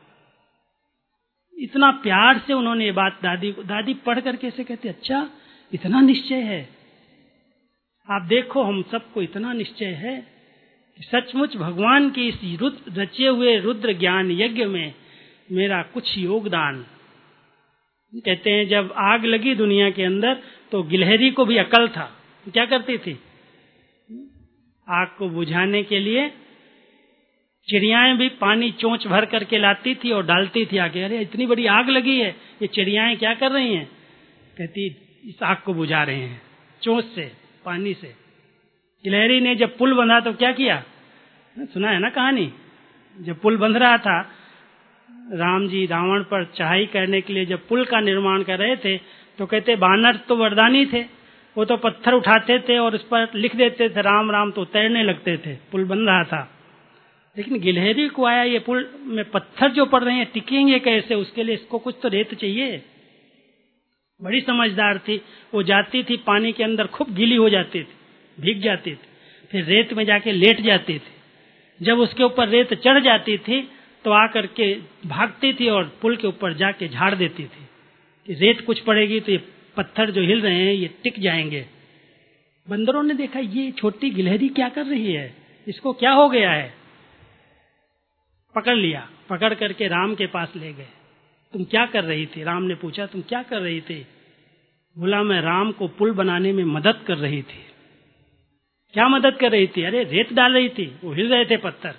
इतना प्यार से उन्होंने ये बात दादी को, दादी पढ़ करके ऐसे कहते अच्छा इतना निश्चय है। आप देखो हम सबको इतना निश्चय है कि सचमुच भगवान के इस रुद्र रचे हुए रुद्र ज्ञान यज्ञ में मेरा कुछ योगदान। कहते हैं जब आग लगी दुनिया के अंदर तो गिलहरी को भी अकल था, क्या करती थी, आग को बुझाने के लिए चिड़ियाएं भी पानी चोंच भर करके लाती थी और डालती थी आगे। अरे इतनी बड़ी आग लगी है, ये चिड़ियाएं क्या कर रही हैं, कहती इस आग को बुझा रहे हैं चोंच से, पानी से। गिलहरी ने जब पुल बंधा तो क्या किया, सुना है ना कहानी, जब पुल बंध रहा था राम जी रावण पर चढ़ाई करने के लिए जब पुल का निर्माण कर रहे थे तो कहते बानर तो वरदानी थे, वो तो पत्थर उठाते थे और उस पर लिख देते थे राम राम, तो तैरने लगते थे, पुल बन रहा था। लेकिन गिलहरी को आया ये पुल में पत्थर जो पड़ रहे हैं टिकेंगे कैसे, उसके लिए इसको कुछ तो रेत चाहिए। बड़ी समझदार थी, वो जाती थी पानी के अंदर खूब गीली हो जाती थी, भीग जाती थी, फिर रेत में जाके लेट जाती थी। जब उसके ऊपर रेत चढ़ जाती थी तो आकर के भागती थी और पुल के ऊपर जाके झाड़ देती थी कि रेत कुछ पड़ेगी तो ये पत्थर जो हिल रहे हैं ये टिक जाएंगे। बंदरों ने देखा ये छोटी गिलहरी क्या कर रही है, इसको क्या हो गया है, पकड़ लिया, पकड़ करके राम के पास ले गए। तुम क्या कर रही थी, राम ने पूछा तुम क्या कर रही थी, बोला मैं राम को पुल बनाने में मदद कर रही थी। क्या मदद कर रही थी, अरे रेत डाल रही थी, वो हिल रहे थे पत्थर।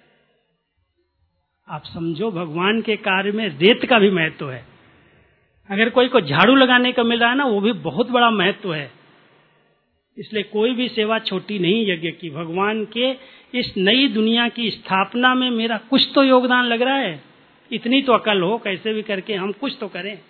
आप समझो भगवान के कार्य में रेत का भी महत्व है। अगर कोई को झाड़ू लगाने का मिल रहा है ना, वो भी बहुत बड़ा महत्व है। इसलिए कोई भी सेवा छोटी नहीं यज्ञ की। भगवान के इस नई दुनिया की स्थापना में मेरा कुछ तो योगदान लग रहा है, इतनी तो अकल हो, कैसे भी करके हम कुछ तो करें।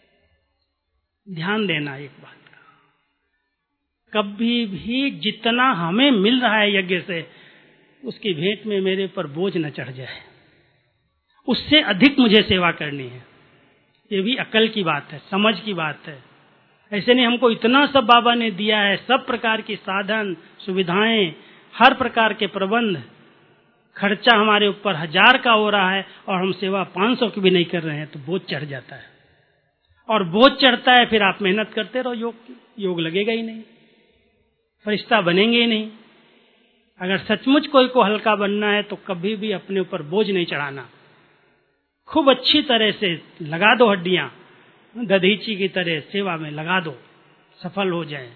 ध्यान देना एक बात का, कभी भी जितना हमें मिल रहा है यज्ञ से उसकी भेंट में मेरे पर बोझ न चढ़ जाए, उससे अधिक मुझे सेवा करनी है। ये भी अकल की बात है, समझ की बात है। ऐसे नहीं हमको इतना सब बाबा ने दिया है, सब प्रकार की साधन सुविधाएं, हर प्रकार के प्रबंध, खर्चा हमारे ऊपर हजार का हो रहा है और हम सेवा पांच सौ की भी नहीं कर रहे हैं, तो बोझ चढ़ जाता है। और बोझ चढ़ता है फिर आप मेहनत करते रहो, योग योग लगेगा ही नहीं, फरिश्ता बनेंगे ही नहीं। अगर सचमुच कोई को हल्का बनना है तो कभी भी अपने ऊपर बोझ नहीं चढ़ाना, खूब अच्छी तरह से लगा दो हड्डियां, दधीची की तरह सेवा में लगा दो, सफल हो जाए।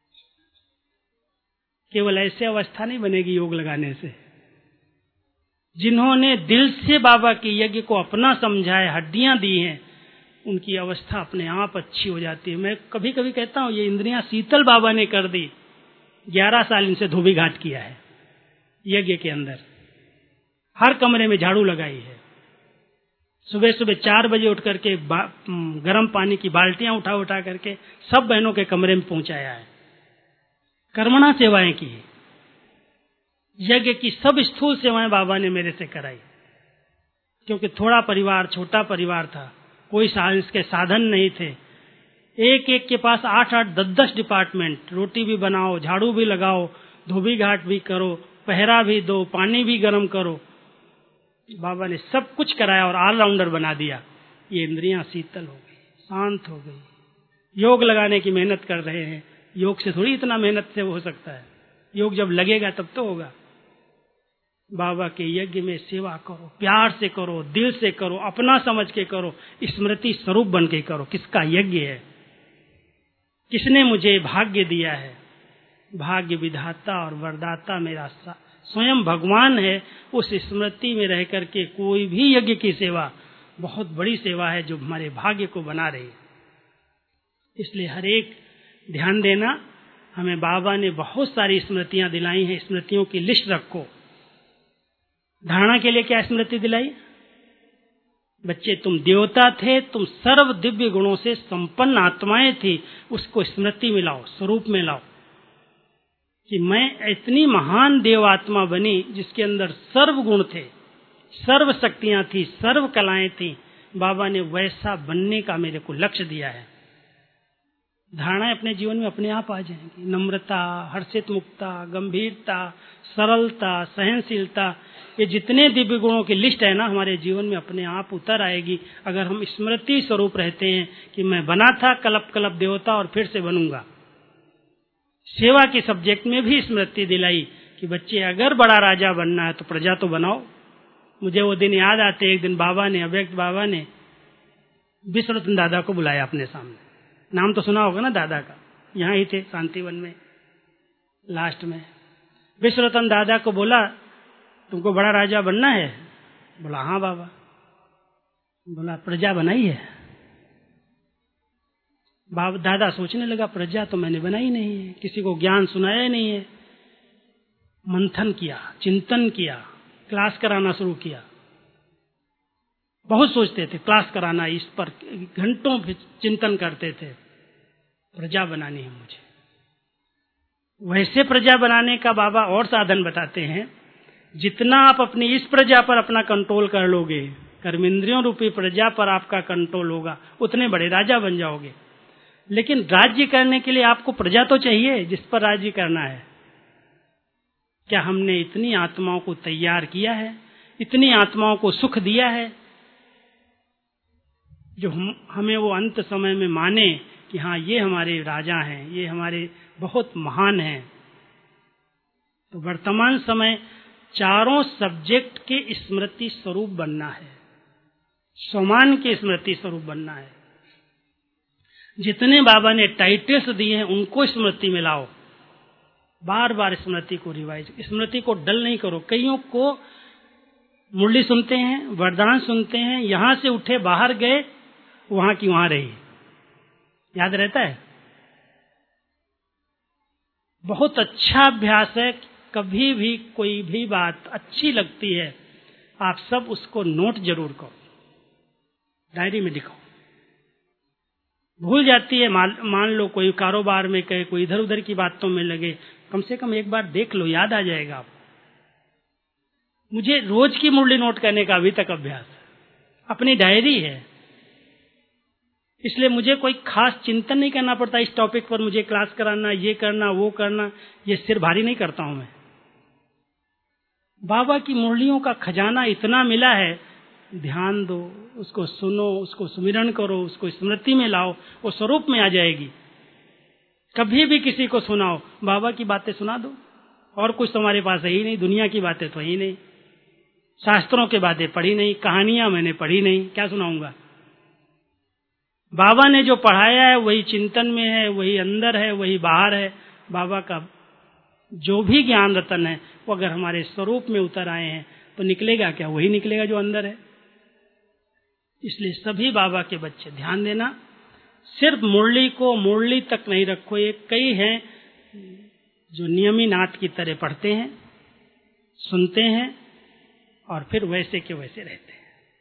केवल ऐसे अवस्था नहीं बनेगी योग लगाने से, जिन्होंने दिल से बाबा के यज्ञ को अपना समझा है, हड्डियां दी हैं, उनकी अवस्था अपने आप अच्छी हो जाती है। मैं कभी कभी कहता हूं ये इंद्रियां शीतल बाबा ने कर दी। ग्यारह साल इनसे धोबी घाट किया है यज्ञ के अंदर, हर कमरे में झाड़ू लगाई है, सुबह सुबह चार बजे उठ करके गर्म पानी की बाल्टियां उठा उठा करके सब बहनों के कमरे में पहुंचाया है, कर्मणा सेवाएं की। यज्ञ की सब स्थूल सेवाएं बाबा ने मेरे से कराई, क्योंकि थोड़ा परिवार, छोटा परिवार था, कोई साइंस के साधन नहीं थे। एक एक के पास आठ आठ दस दस डिपार्टमेंट, रोटी भी बनाओ, झाड़ू भी लगाओ, धोबी घाट भी करो, पहरा भी दो, पानी भी गर्म करो। बाबा ने सब कुछ कराया और ऑलराउंडर बना दिया। ये इंद्रियां शीतल हो गई, शांत हो गई। योग लगाने की मेहनत कर रहे हैं, योग से थोड़ी इतना मेहनत से हो सकता है, योग जब लगेगा तब तो होगा। बाबा के यज्ञ में सेवा करो, प्यार से करो, दिल से करो, अपना समझ के करो, स्मृति स्वरूप बन के करो। किसका यज्ञ है, किसने मुझे भाग्य दिया है? भाग्य विधाता और वरदाता मेरा स्वयं भगवान है। उस स्मृति में रह करके कोई भी यज्ञ की सेवा बहुत बड़ी सेवा है, जो हमारे भाग्य को बना रही है। इसलिए हर एक ध्यान देना, हमें बाबा ने बहुत सारी स्मृतियां दिलाई हैं, स्मृतियों की लिस्ट रखो। धारणा के लिए क्या स्मृति दिलाई? बच्चे, तुम देवता थे, तुम सर्व दिव्य गुणों से संपन्न आत्माएं थी, उसको स्मृति में लाओ, स्वरूप में लाओ कि मैं इतनी महान देव आत्मा बनी जिसके अंदर सर्व गुण थे, सर्व शक्तियां थी, सर्व कलाएं थी। बाबा ने वैसा बनने का मेरे को लक्ष्य दिया है। धारणाएं अपने जीवन में अपने आप आ जाएंगी। नम्रता, हर्षित मुक्ता, गंभीरता, सरलता, सहनशीलता, ये जितने दिव्य गुणों की लिस्ट है ना, हमारे जीवन में अपने आप उतर आएगी अगर हम स्मृति स्वरूप रहते हैं कि मैं बना था कलप कलप देवता और फिर से बनूंगा। सेवा के सब्जेक्ट में भी स्मृति दिलाई कि बच्चे, अगर बड़ा राजा बनना है तो प्रजा तो बनाओ। मुझे वो दिन याद आते, एक दिन बाबा ने, अव्यक्त बाबा ने विश्वरत्न दादा को बुलाया अपने सामने। नाम तो सुना होगा ना दादा का, यहाँ ही थे शांतिवन में लास्ट में। विश्वरत्न दादा को बोला, तुमको बड़ा राजा बनना है? बोला हाँ बाबा। बोला प्रजा बनाई है? बाबा दादा सोचने लगा, प्रजा तो मैंने बनाई नहीं है, किसी को ज्ञान सुनाया ही नहीं है। मंथन किया, चिंतन किया, क्लास कराना शुरू किया। बहुत सोचते थे क्लास कराना, इस पर घंटों चिंतन करते थे। प्रजा बनानी है मुझे। वैसे प्रजा बनाने का बाबा और साधन बताते हैं, जितना आप अपनी इस प्रजा पर अपना कंट्रोल कर लोगे, कर्मेंद्रियों रूपी प्रजा पर आपका कंट्रोल होगा, उतने बड़े राजा बन जाओगे। लेकिन राज्य करने के लिए आपको प्रजा तो चाहिए जिस पर राज्य करना है। क्या हमने इतनी आत्माओं को तैयार किया है, इतनी आत्माओं को सुख दिया है जो हम, हमें वो अंत समय में माने कि हाँ ये हमारे राजा हैं, ये हमारे बहुत महान हैं। तो वर्तमान समय चारों सब्जेक्ट के स्मृति स्वरूप बनना है, समान के स्मृति स्वरूप बनना है। जितने बाबा ने टाइटल्स दिए हैं उनको स्मृति में लाओ, बार बार स्मृति को रिवाइज, स्मृति को डल नहीं करो। कईयों को मुरली सुनते हैं, वरदान सुनते हैं, यहां से उठे बाहर गए, वहां की वहां रही, याद रहता है। बहुत अच्छा अभ्यास है। कभी भी कोई भी बात अच्छी लगती है, आप सब उसको नोट जरूर करो, डायरी में लिखो। भूल जाती है, मान लो कोई कारोबार में कहे, कोई इधर उधर की बातों में लगे, कम से कम एक बार देख लो, याद आ जाएगा आपको। मुझे रोज की मुरली नोट करने का अभी तक अभ्यास है, अपनी डायरी है। इसलिए मुझे कोई खास चिंतन नहीं करना पड़ता इस टॉपिक पर, मुझे क्लास कराना, ये करना, वो करना, ये सिर भारी नहीं करता हूं मैं। बाबा की मुरलियों का खजाना इतना मिला है, ध्यान दो, उसको सुनो, उसको सुमिरन करो, उसको स्मृति में लाओ, वो स्वरूप में आ जाएगी। कभी भी किसी को सुनाओ, बाबा की बातें सुना दो, और कुछ तुम्हारे पास है ही नहीं, दुनिया की बातें तो ही नहीं, शास्त्रों की बातें पढ़ी नहीं, कहानियां मैंने पढ़ी नहीं, क्या सुनाऊंगा। बाबा ने जो पढ़ाया है वही चिंतन में है, वही अंदर है, वही बाहर है। बाबा का जो भी ज्ञान रतन है वो अगर हमारे स्वरूप में उतर आए हैं तो निकलेगा क्या? वही निकलेगा जो अंदर है। इसलिए सभी बाबा के बच्चे ध्यान देना, सिर्फ मुरली को मुरली तक नहीं रखो। ये कई हैं जो नियमी नाथ की तरह पढ़ते हैं, सुनते हैं और फिर वैसे के वैसे रहते हैं।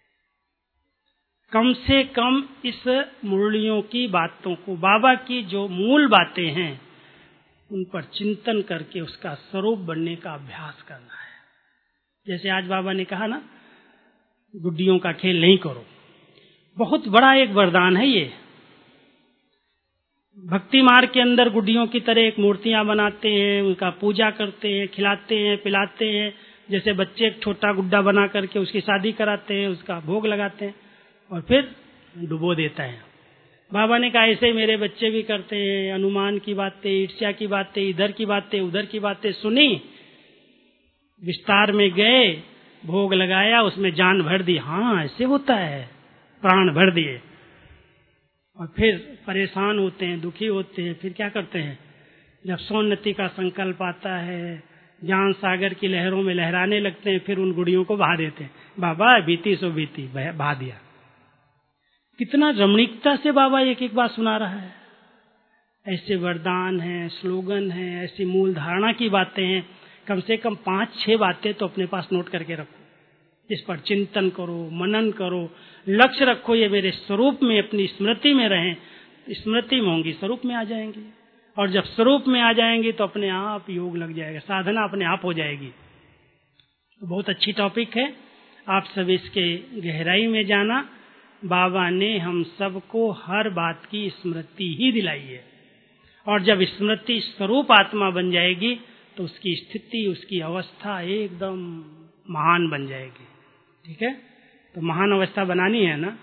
कम से कम इस मुरलियों की बातों को, बाबा की जो मूल बातें हैं, उन पर चिंतन करके उसका स्वरूप बनने का अभ्यास करना है। जैसे आज बाबा ने कहा ना, गुड्डियों का खेल नहीं करो। बहुत बड़ा एक वरदान है ये। भक्ति मार्ग के अंदर गुड्डियों की तरह एक मूर्तियां बनाते हैं, उनका पूजा करते हैं, खिलाते हैं, पिलाते हैं। जैसे बच्चे एक छोटा गुड्डा बना करके उसकी शादी कराते हैं, उसका भोग लगाते हैं और फिर डुबो देता है। बाबा ने कहा ऐसे ही मेरे बच्चे भी करते हैं। अनुमान की बातें, ईर्ष्या की बातें, इधर की बातें, उधर की बातें सुनी, विस्तार में गए, भोग लगाया, उसमें जान भर दी। हाँ, ऐसे होता है, प्राण भर दिए और फिर परेशान होते हैं, दुखी होते हैं। फिर क्या करते हैं? जब सोन्नति का संकल्प आता है, ज्ञान सागर की लहरों में लहराने लगते हैं, फिर उन गुड़ियों को बहा देते हैं। बाबा बीती सो बीती, बहा दिया। कितना रमणीकता से बाबा एक एक बात सुना रहा है। ऐसे वरदान हैं, स्लोगन हैं, ऐसी मूल धारणा की बातें हैं। कम से कम पांच छह बातें तो अपने पास नोट करके रखो, इस पर चिंतन करो, मनन करो, लक्ष्य रखो, ये मेरे स्वरूप में, अपनी स्मृति में रहें। स्मृति में होंगी, स्वरूप में आ जाएंगी, और जब स्वरूप में आ जाएंगी तो अपने आप योग लग जाएगा, साधना अपने आप हो जाएगी। तो बहुत अच्छी टॉपिक है, आप सब इसके गहराई में जाना। बाबा ने हम सबको हर बात की स्मृति ही दिलाई है, और जब स्मृति स्वरूप आत्मा बन जाएगी तो उसकी स्थिति, उसकी अवस्था एकदम महान बन जाएगी। ठीक है, तो महान अवस्था बनानी है ना।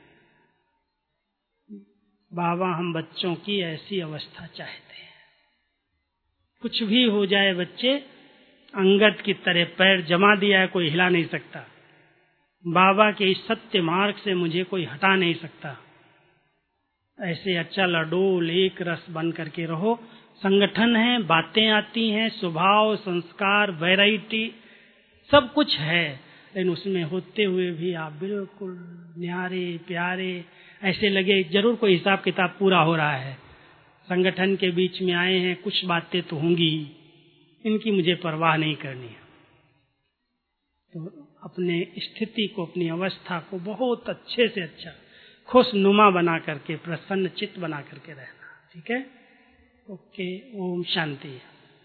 बाबा हम बच्चों की ऐसी अवस्था चाहते हैं। कुछ भी हो जाए बच्चे, अंगद की तरह पैर जमा दिया है, कोई हिला नहीं सकता। बाबा के इस सत्य मार्ग से मुझे कोई हटा नहीं सकता। ऐसे अचल अडोल एक रस बन करके रहो। संगठन है, बातें आती हैं, स्वभाव, संस्कार, वैरायटी सब कुछ है, लेकिन उसमें होते हुए भी आप बिल्कुल न्यारे प्यारे, ऐसे लगे जरूर कोई हिसाब किताब पूरा हो रहा है। संगठन के बीच में आए हैं, कुछ बातें तो होंगी, इनकी मुझे परवाह नहीं करनी है। तो अपने स्थिति को, अपनी अवस्था को बहुत अच्छे से अच्छा खुशनुमा बना करके, प्रसन्न चित्त बना करके रहना। ठीक है, ओके, ओम शांति।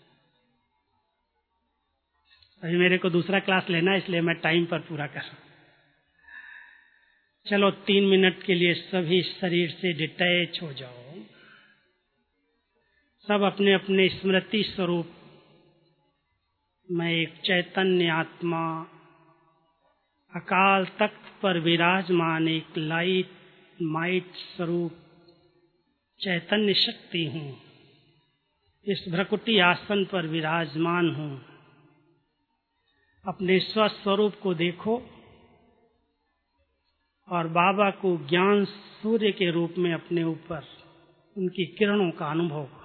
अभी मेरे को दूसरा क्लास लेना है, इसलिए मैं टाइम पर पूरा कर रहा हूं। चलो तीन मिनट के लिए सभी शरीर से डिटैच हो जाओ। सब अपने अपने स्मृति स्वरूप में एक चैतन्य आत्मा, अकाल तख्त पर विराजमान एक लाइट माइट स्वरूप चैतन्य शक्ति हूँ। इस भ्रकुटी आसन पर विराजमान हूँ। अपने स्वस्वरूप को देखो और बाबा को ज्ञान सूर्य के रूप में अपने ऊपर उनकी किरणों का अनुभव करो।